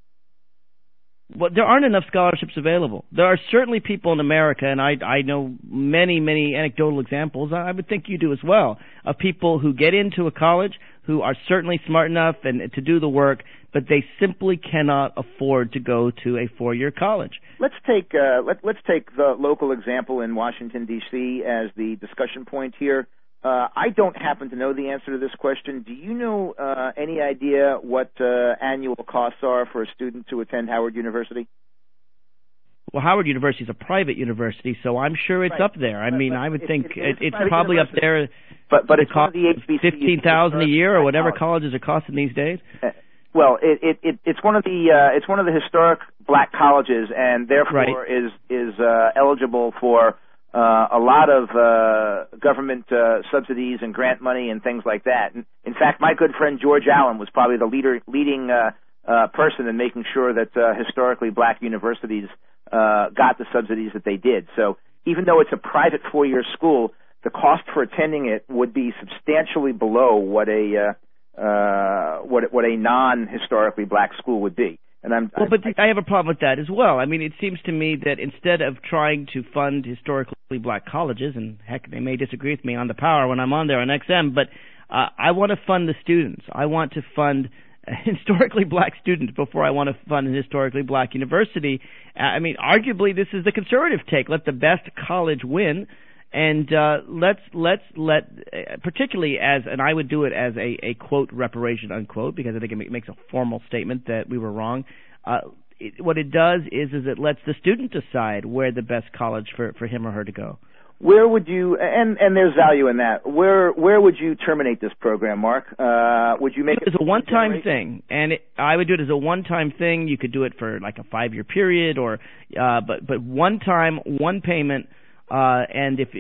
Well, there aren't enough scholarships available. There are certainly people in America, and I know many, many anecdotal examples, I would think you do as well, of people who get into a college who are certainly smart enough and to do the work, but they simply cannot afford to go to a four-year college. Let's take the local example in Washington, D.C. as the discussion point here. I don't happen to know the answer to this question. Do you know any idea what annual costs are for a student to attend Howard University? Well, Howard University is a private university, so I'm sure it's up there. I mean, I would think it's probably up there. But it's one of the $15,000 a year or whatever colleges are costing these days. Well, it's one of the historic black colleges, and therefore is eligible for a lot of government subsidies and grant money and things like that. In fact, my good friend George Allen was probably the leading person in making sure that historically black universities got the subsidies that they did. So even though it's a private four-year school, the cost for attending it would be substantially below what a non-historically black school would be. And but I have a problem with that as well. I mean, it seems to me that instead of trying to fund historically black colleges, and heck, they may disagree with me on the power when I'm on there on XM, but I want to fund the students. I want to fund historically black students before I want to fund an historically black university. I mean, arguably, this is the conservative take. Let the best college win. And let's let, particularly as, and I would do it as a quote, reparation, unquote, because I think it makes a formal statement that we were wrong. What it does is it lets the student decide where the best college for him or her to go. Where would you, and there's value in that, where would you terminate this program, Mark? Would you make it as a one-time thing? And I would do it as a one-time thing. You could do it for like a 5-year period, or but one time, one payment. And if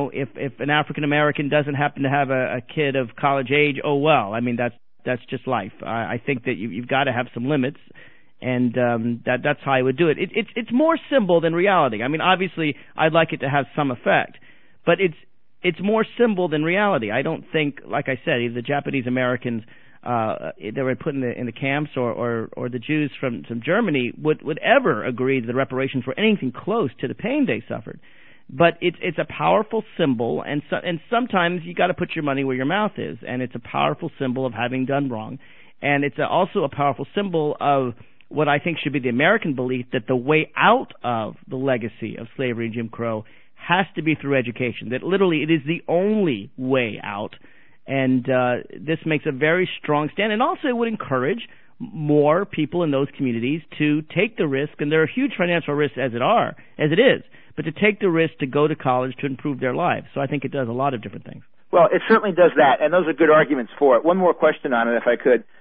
an African American doesn't happen to have a kid of college age, oh well. I mean, that's just life. I think that you've got to have some limits, and that's how I would do it. It's more symbol than reality. I mean, obviously, I'd like it to have some effect, but it's more symbol than reality. I don't think, like I said, either the Japanese Americans that were put in the camps or the Jews from Germany would ever agree to the reparations for anything close to the pain they suffered. But it's a powerful symbol, and sometimes you got to put your money where your mouth is, and it's a powerful symbol of having done wrong, and it's also a powerful symbol of what I think should be the American belief that the way out of the legacy of slavery and Jim Crow has to be through education. That literally it is the only way out, and this makes a very strong stand, and also it would encourage more people in those communities to take the risk, and there are huge financial risks as it is. But to take the risk to go to college to improve their lives. So I think it does a lot of different things. Well, it certainly does that, and those are good arguments for it. One more question on it, if I could.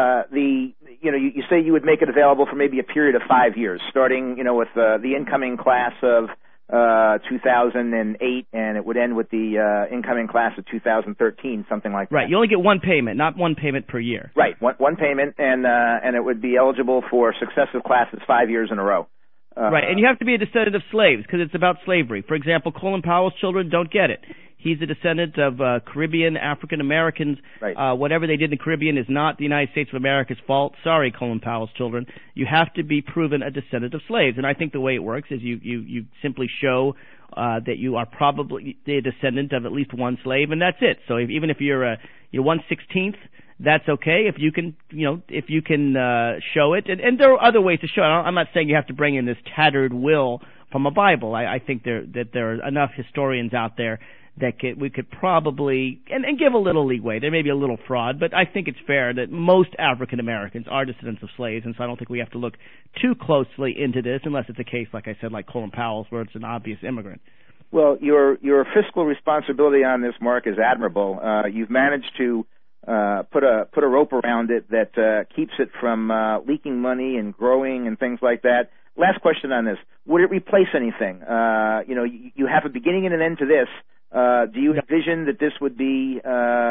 You say you would make it available for maybe a period of 5 years, starting, with the incoming class of 2008, and it would end with the incoming class of 2013, something like that. Right. You only get one payment, not one payment per year. Right. One payment, and it would be eligible for successive classes 5 years in a row. Right, and you have to be a descendant of slaves because it's about slavery. For example, Colin Powell's children don't get it. He's a descendant of Caribbean African Americans. Right. Whatever they did in the Caribbean is not the United States of America's fault. Sorry, Colin Powell's children. You have to be proven a descendant of slaves, and I think the way it works is you simply show that you are probably a descendant of at least one slave, and that's it. So even if you're 1/16th. That's okay if you can, show it. And there are other ways to show it. I'm not saying you have to bring in this tattered will from a Bible. I think that there are enough historians out there that we could probably and give a little leeway. There may be a little fraud, but I think it's fair that most African Americans are descendants of slaves, and so I don't think we have to look too closely into this unless it's a case, like I said, like Colin Powell's, where it's an obvious immigrant. Well, your fiscal responsibility on this, Mark, is admirable. You've managed to put a rope around it that keeps it from leaking money and growing and things like that. Last question on this: would it replace anything? You have a beginning and an end to this. Do you envision that this would be,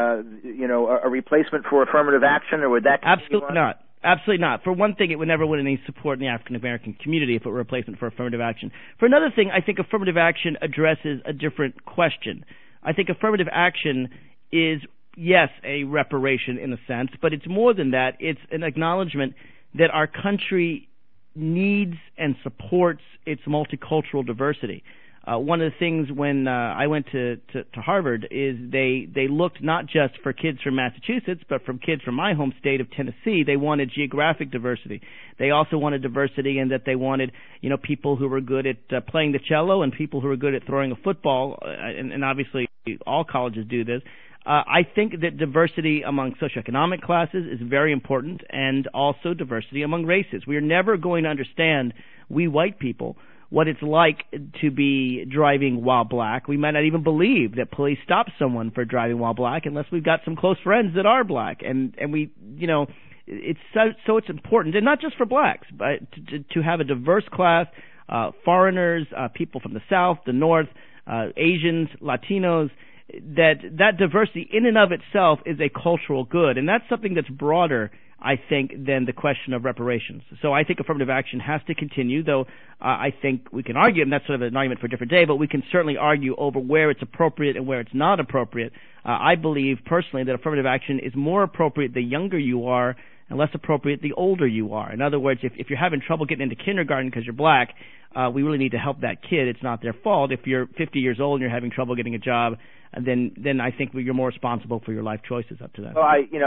a replacement for affirmative action, or would that? Absolutely not. Absolutely not. For one thing, it would never win any support in the African American community if it were a replacement for affirmative action. For another thing, I think affirmative action addresses a different question. I think affirmative action is, yes, a reparation in a sense, but it's more than that. It's an acknowledgement that our country needs and supports its multicultural diversity. One of the things when I went to Harvard is they looked not just for kids from Massachusetts, but from kids from my home state of Tennessee. They wanted geographic diversity. They also wanted diversity in that they wanted, people who were good at playing the cello and people who were good at throwing a football, and obviously all colleges do this. I think that diversity among socioeconomic classes is very important, and also diversity among races. We are never going to understand, we white people, what it's like to be driving while black. We might not even believe that police stop someone for driving while black unless we've got some close friends that are black. And we, it's so it's important, and not just for blacks, but to have a diverse class, foreigners, people from the South, the North, Asians, Latinos. That diversity in and of itself is a cultural good, and that's something that's broader, I think, than the question of reparations. So I think affirmative action has to continue, though I think we can argue, and that's sort of an argument for a different day, but we can certainly argue over where it's appropriate and where it's not appropriate. I believe personally that affirmative action is more appropriate the younger you are and less appropriate the older you are. In other words, if you're having trouble getting into kindergarten because you're black, we really need to help that kid. It's not their fault. If you're 50 years old and you're having trouble getting a job, then I think you're more responsible for your life choices up to that. Well,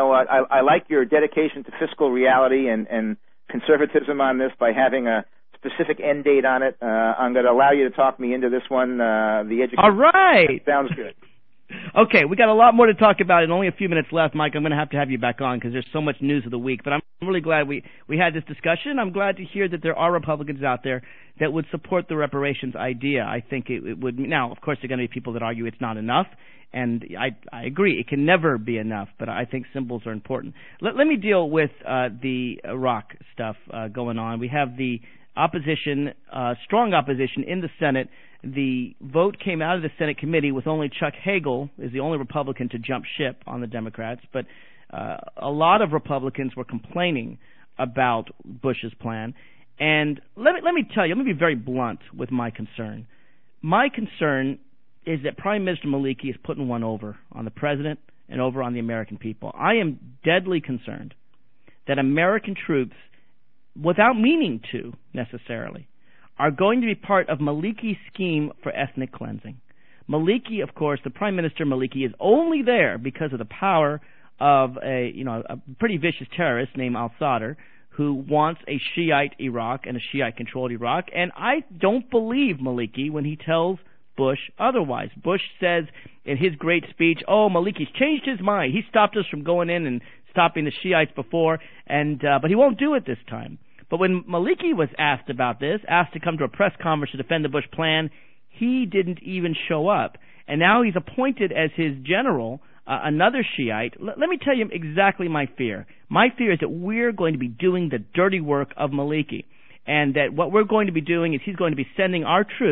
I like your dedication to fiscal reality and conservatism on this by having a specific end date on it. I'm going to allow you to talk me into this one. The education. All right. Sounds good. Okay, we got a lot more to talk about and only a few minutes left, Mike. I'm going to have you back on because there's so much news of the week. But I'm really glad we had this discussion. I'm glad to hear that there are Republicans out there that would support the reparations idea. I think it would. Now, of course, there are going to be people that argue it's not enough, and I agree. It can never be enough, but I think symbols are important. Let me deal with the Iraq stuff going on. We have the opposition, strong opposition in the Senate. The vote came out of the Senate committee with only Chuck Hagel is the only Republican to jump ship on the Democrats, but a lot of Republicans were complaining about Bush's plan. And let me tell you, I'm going to be very blunt with my concern. My concern is that Prime Minister Maliki is putting one over on the president and over on the American people. I am deadly concerned that American troops, without meaning to necessarily, are going to be part of Maliki's scheme for ethnic cleansing. Maliki, of course, the Prime Minister Maliki is only there because of the power of a pretty vicious terrorist named al-Sadr who wants a Shiite Iraq and a Shiite-controlled Iraq. And I don't believe Maliki when he tells Bush otherwise. Bush says in his great speech, Maliki's changed his mind. He stopped us from going in and stopping the Shiites before, but he won't do it this time. But when Maliki was asked about this, asked to come to a press conference to defend the Bush plan, he didn't even show up. And now he's appointed as his general, another Shiite. Let me tell you exactly my fear. My fear is that we're going to be doing the dirty work of Maliki, and that what we're going to be doing is he's going to be sending our troops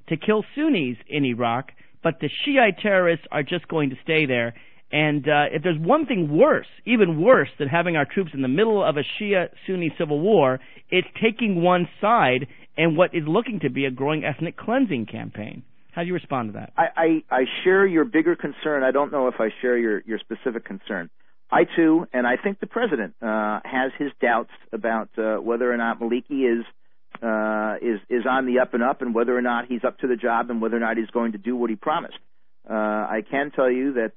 to kill Sunnis in Iraq, but the Shiite terrorists are just going to stay there. And if there's one thing worse, even worse than having our troops in the middle of a Shia-Sunni civil war, it's taking one side in what is looking to be a growing ethnic cleansing campaign. How do you respond to that? I share your bigger concern. I don't know if I share your specific concern. I, too, and I think the president has his doubts about whether or not Maliki is on the up and up, and whether or not he's up to the job, and whether or not he's going to do what he promised. I can tell you that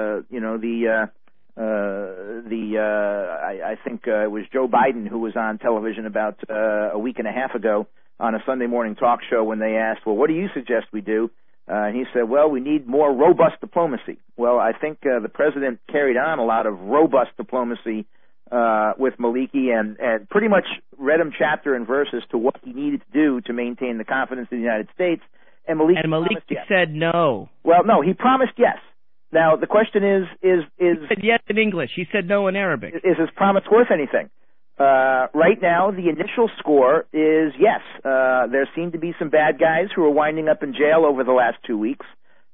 I think it was Joe Biden who was on television about a week and a half ago on a Sunday morning talk show when they asked, well, what do you suggest we do? And he said, well, we need more robust diplomacy. Well, I think the president carried on a lot of robust diplomacy with Maliki and pretty much read him chapter and verse as to what he needed to do to maintain the confidence in the United States. And Maliki yes. Said no. Well, no, he promised yes. Now, the question is... He said yes in English. He said no in Arabic. Is his promise worth anything? Right now, the initial score is yes. There seem to be some bad guys who are winding up in jail over the last 2 weeks.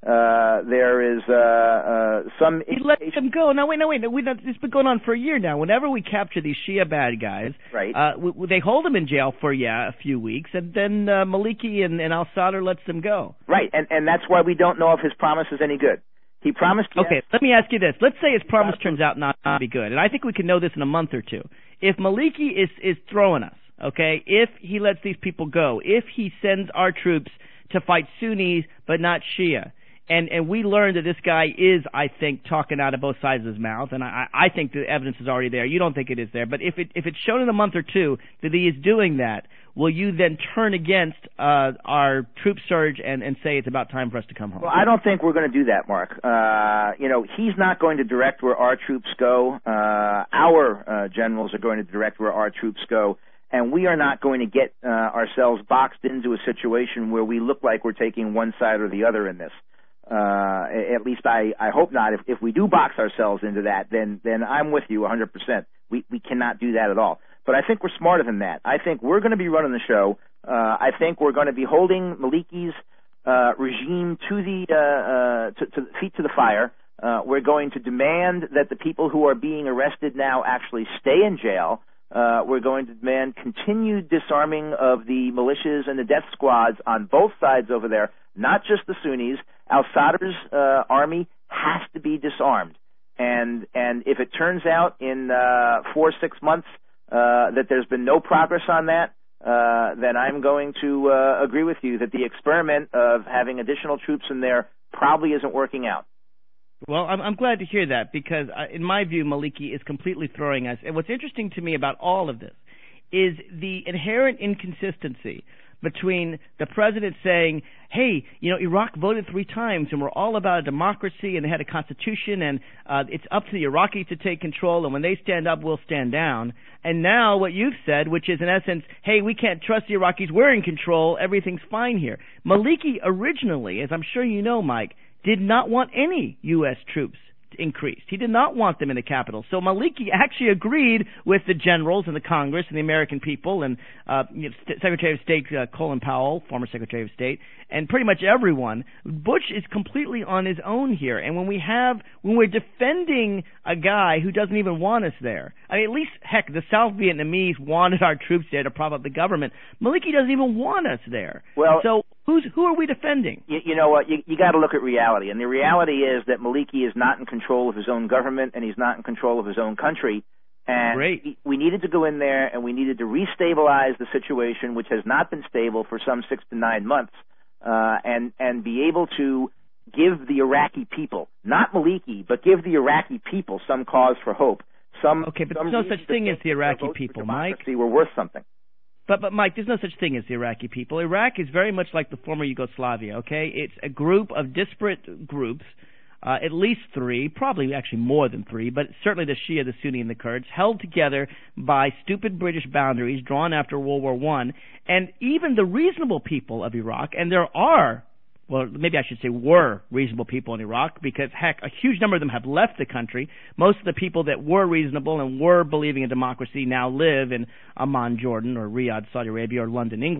There is some... He let them go. Now, wait. It's been going on for a year now. Whenever we capture these Shia bad guys, right. They hold them in jail for, a few weeks, and then Maliki and al-Sadr lets them go. Right, and that's why we don't know if his promise is any good. He promised yes. Okay, let me ask you this. Let's say his promise turns out not to be good, and I think we can know this in a month or two. If Maliki is throwing us, okay, if he lets these people go, if he sends our troops to fight Sunnis but not Shia, and we learned that this guy is, I think, talking out of both sides of his mouth, and I think the evidence is already there. You don't think it is there. But if it's shown in a month or two that he is doing that, will you then turn against our troop surge and say it's about time for us to come home? Well, I don't think we're going to do that, Mark. He's not going to direct where our troops go. Our generals are going to direct where our troops go. And we are not going to get ourselves boxed into a situation where we look like we're taking one side or the other in this. At least I hope not. If we do box ourselves into that, then I'm with you 100%. We cannot do that at all. But I think we're smarter than that. I think we're going to be running the show. I think we're going to be holding Maliki's regime to the feet to the fire. We're going to demand that the people who are being arrested now actually stay in jail. We're going to demand continued disarming of the militias and the death squads on both sides over there, not just the Sunnis. Al-Sadr's army has to be disarmed. And if it turns out in 4 or 6 months that there's been no progress on that, then I'm going to agree with you that the experiment of having additional troops in there probably isn't working out. Well, I'm glad to hear that because, in my view, Maliki is completely throwing us. And what's interesting to me about all of this is the inherent inconsistency between the president saying, hey, Iraq voted 3 times and we're all about a democracy and they had a constitution and it's up to the Iraqis to take control and when they stand up, we'll stand down. And now what you've said, which is in essence, hey, we can't trust the Iraqis, we're in control, everything's fine here. Maliki originally, as I'm sure you know, Mike, did not want any U.S. troops increased. He did not want them in the capital. So Maliki actually agreed with the generals and the Congress and the American people and Secretary of State Colin Powell, former Secretary of State, and pretty much everyone. Bush is completely on his own here. And when we're defending a guy who doesn't even want us there, I mean, at least, heck, the South Vietnamese wanted our troops there to prop up the government. Maliki doesn't even want us there. Well, so who are we defending? You know what? You got to look at reality. And the reality is that Maliki is not in control of his own government and he's not in control of his own country. And we needed to go in there and we needed to restabilize the situation, which has not been stable for some 6 to 9 months, and be able to give the Iraqi people, not Maliki, but give the Iraqi people some cause for hope. Okay, but there's no such thing as the Iraqi people, Mike. We're worth something. But Mike, there's no such thing as the Iraqi people. Iraq is very much like the former Yugoslavia, okay? It's a group of disparate groups, at least 3, probably actually more than 3, but certainly the Shia, the Sunni, and the Kurds, held together by stupid British boundaries drawn after World War I. And even the reasonable people of Iraq, and there are, well, maybe I should say were reasonable people in Iraq, because, heck, a huge number of them have left the country. Most of the people that were reasonable and were believing in democracy now live in Amman, Jordan, or Riyadh, Saudi Arabia, or London, England.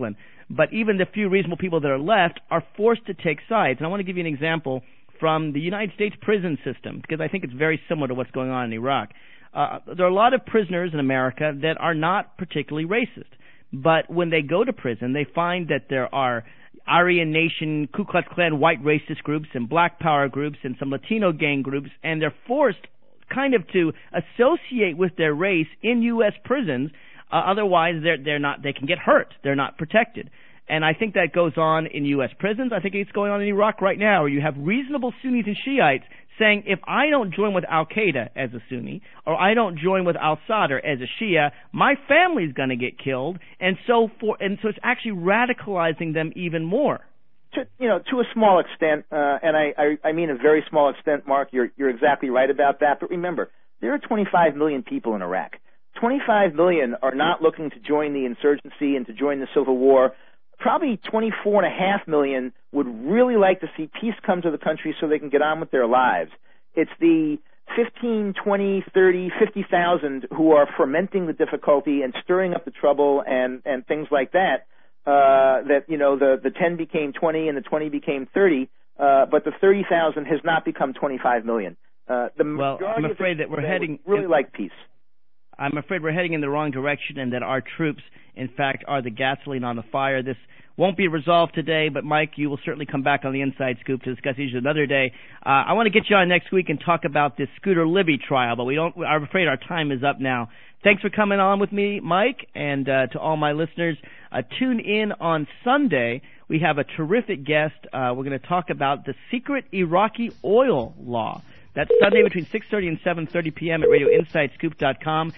but even the few reasonable people that are left are forced to take sides. And I want to give you an example from the United States prison system, because I think it's very similar to what's going on in Iraq. There are a lot of prisoners in America that are not particularly racist, but when they go to prison, they find that there are Aryan Nation, Ku Klux Klan white racist groups and Black Power groups and some Latino gang groups, and they're forced kind of to associate with their race in U.S. prisons. Otherwise, they can get hurt. They're not protected. And I think that goes on in U.S. prisons. I think it's going on in Iraq right now, where you have reasonable Sunnis and Shiites saying, if I don't join with Al-Qaeda as a Sunni, or I don't join with al-Sadr as a Shia, my family's going to get killed. And so it's actually radicalizing them even more. To a small extent, and I mean a very small extent, Mark, you're exactly right about that. But remember, there are 25 million people in Iraq. 25 million are not looking to join the insurgency and to join the civil war. Probably 24.5 million would really like to see peace come to the country so they can get on with their lives. It's the 15, 20, 30, 50,000 who are fermenting the difficulty and stirring up the trouble and things like that. The 10 became 20 and the 20 became 30, but the 30,000 has not become 25 million. I'm afraid that we're heading really like peace. I'm afraid we're heading in the wrong direction, and that our troops, in fact, are the gasoline on the fire. This won't be resolved today, but Mike, you will certainly come back on the Inside Scoop to discuss issues another day. I want to get you on next week and talk about this Scooter Libby trial, but I'm afraid our time is up now. Thanks for coming on with me, Mike, and to all my listeners, tune in on Sunday. We have a terrific guest. We're going to talk about the secret Iraqi oil law. That's Sunday between 6:30 and 7:30 p.m. at RadioInsideScoop.com.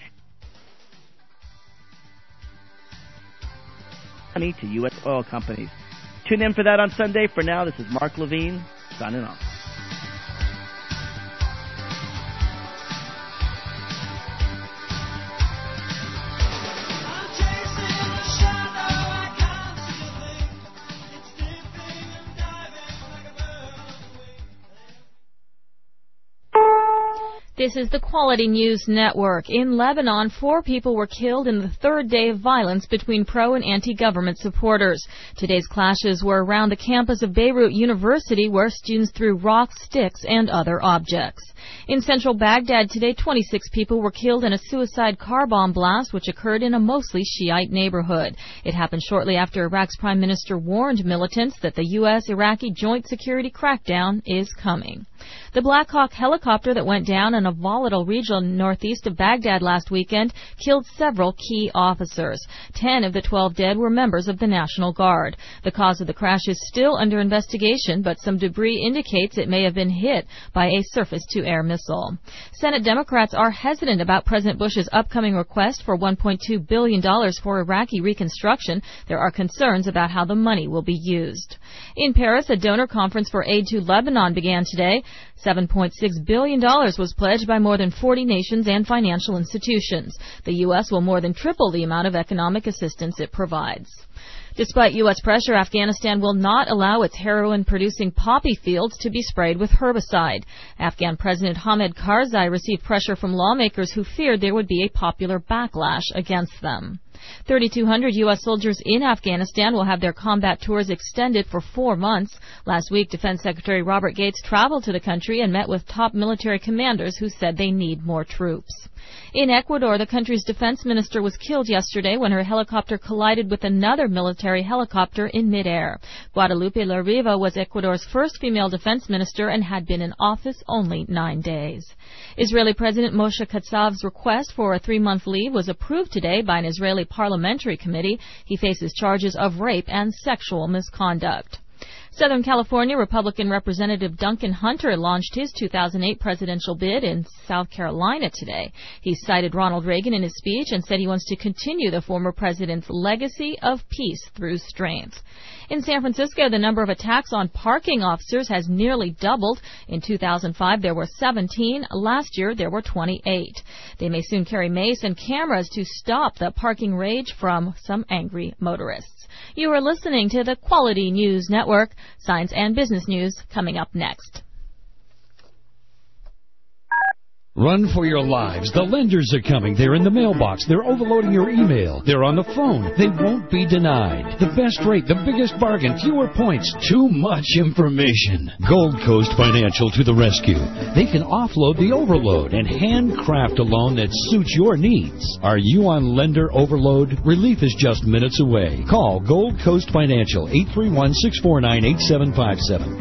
To U.S. oil companies. Tune in for that on Sunday. For now, this is Mark Levine, signing off. This is the Quality News Network. In Lebanon, 4 people were killed in the third day of violence between pro- and anti-government supporters. Today's clashes were around the campus of Beirut University, where students threw rocks, sticks, and other objects. In central Baghdad today, 26 people were killed in a suicide car bomb blast which occurred in a mostly Shiite neighborhood. It happened shortly after Iraq's prime minister warned militants that the U.S.-Iraqi joint security crackdown is coming. The Black Hawk helicopter that went down in a volatile region northeast of Baghdad last weekend killed several key officers. 10 of the 12 dead were members of the National Guard. The cause of the crash is still under investigation, but some debris indicates it may have been hit by a surface-to-air missile. Senate Democrats are hesitant about President Bush's upcoming request for $1.2 billion for Iraqi reconstruction. There are concerns about how the money will be used. In Paris, a donor conference for aid to Lebanon began today. $7.6 billion was pledged by more than 40 nations and financial institutions. The U.S. will more than triple the amount of economic assistance it provides. Despite U.S. pressure, Afghanistan will not allow its heroin-producing poppy fields to be sprayed with herbicide. Afghan President Hamid Karzai received pressure from lawmakers who feared there would be a popular backlash against them. 3,200 U.S. soldiers in Afghanistan will have their combat tours extended for 4 months. Last week, Defense Secretary Robert Gates traveled to the country and met with top military commanders who said they need more troops. In Ecuador, the country's defense minister was killed yesterday when her helicopter collided with another military helicopter in midair. Guadalupe Larriva was Ecuador's first female defense minister and had been in office only 9 days. Israeli President Moshe Katzav's request for a 3-month leave was approved today by an Israeli parliamentary committee. He faces charges of rape and sexual misconduct. Southern California Republican Representative Duncan Hunter launched his 2008 presidential bid in South Carolina today. He cited Ronald Reagan in his speech and said he wants to continue the former president's legacy of peace through strength. In San Francisco, the number of attacks on parking officers has nearly doubled. In 2005, there were 17. Last year, there were 28. They may soon carry mace and cameras to stop the parking rage from some angry motorists. You are listening to the Quality News Network. Science and business news coming up next. Run for your lives. The lenders are coming. They're in the mailbox. They're overloading your email. They're on the phone. They won't be denied. The best rate, the biggest bargain, fewer points, too much information. Gold Coast Financial to the rescue. They can offload the overload and handcraft a loan that suits your needs. Are you on lender overload? Relief is just minutes away. Call Gold Coast Financial, 831-649-8757.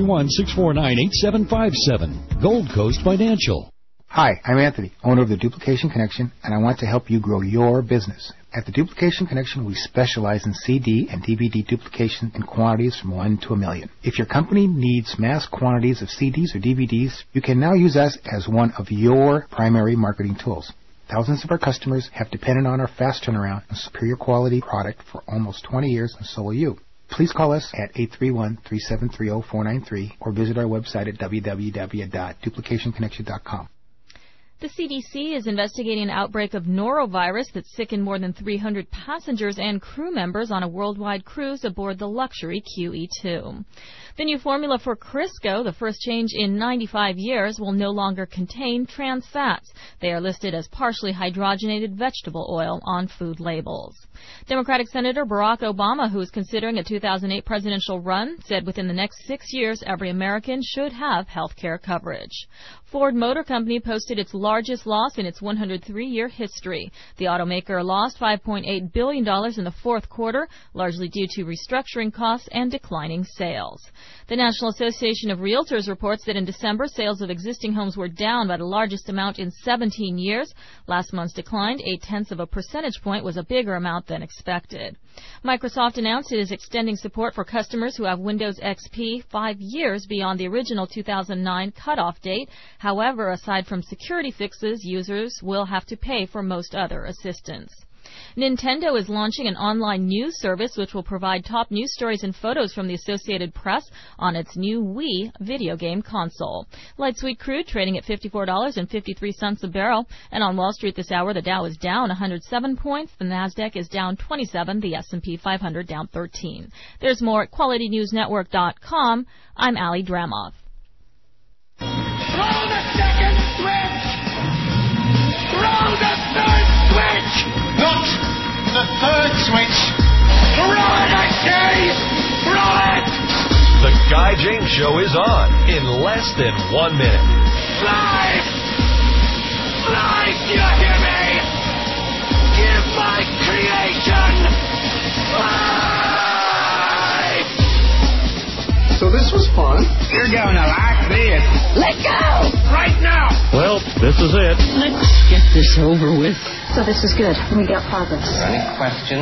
831-649-8757. Gold Coast Financial. Hi, I'm Anthony, owner of the Duplication Connection, and I want to help you grow your business. At the Duplication Connection, we specialize in CD and DVD duplication in quantities from 1 to 1 million. If your company needs mass quantities of CDs or DVDs, you can now use us as one of your primary marketing tools. Thousands of our customers have depended on our fast turnaround and superior quality product for almost 20 years, and so will you. Please call us at 831-373-0493 or visit our website at www.duplicationconnection.com. The CDC is investigating an outbreak of norovirus that sickened more than 300 passengers and crew members on a worldwide cruise aboard the luxury QE2. The new formula for Crisco, the first change in 95 years, will no longer contain trans fats. They are listed as partially hydrogenated vegetable oil on food labels. Democratic Senator Barack Obama, who is considering a 2008 presidential run, said within the next 6 years every American should have health care coverage. Ford Motor Company posted its largest loss in its 103-year history. The automaker lost $5.8 billion in the fourth quarter, largely due to restructuring costs and declining sales. The National Association of Realtors reports that in December, sales of existing homes were down by the largest amount in 17 years. Last month's decline, 0.8 percentage point, was a bigger amount than expected. Microsoft announced it is extending support for customers who have Windows XP 5 years beyond the original 2009 cutoff date. However, aside from security fixes, users will have to pay for most other assistance. Nintendo is launching an online news service which will provide top news stories and photos from the Associated Press on its new Wii video game console. Light sweet crude trading at $54.53 a barrel. And on Wall Street this hour, the Dow is down 107 points. The Nasdaq is down 27. The S&P 500 down 13. There's more at QualityNewsNetwork.com. I'm Ali Dramoff. Roll the second switch! Roll the third switch! Not the third switch! Roll it, I say! Roll it! The Guy James Show is on in less than 1 minute. Live! Live, do you hear me? Give my creation life! So this was fun. You're going to like this. Let go! Right now! Well, this is it. Let's get this over with. So this is good. We got progress. Any questions?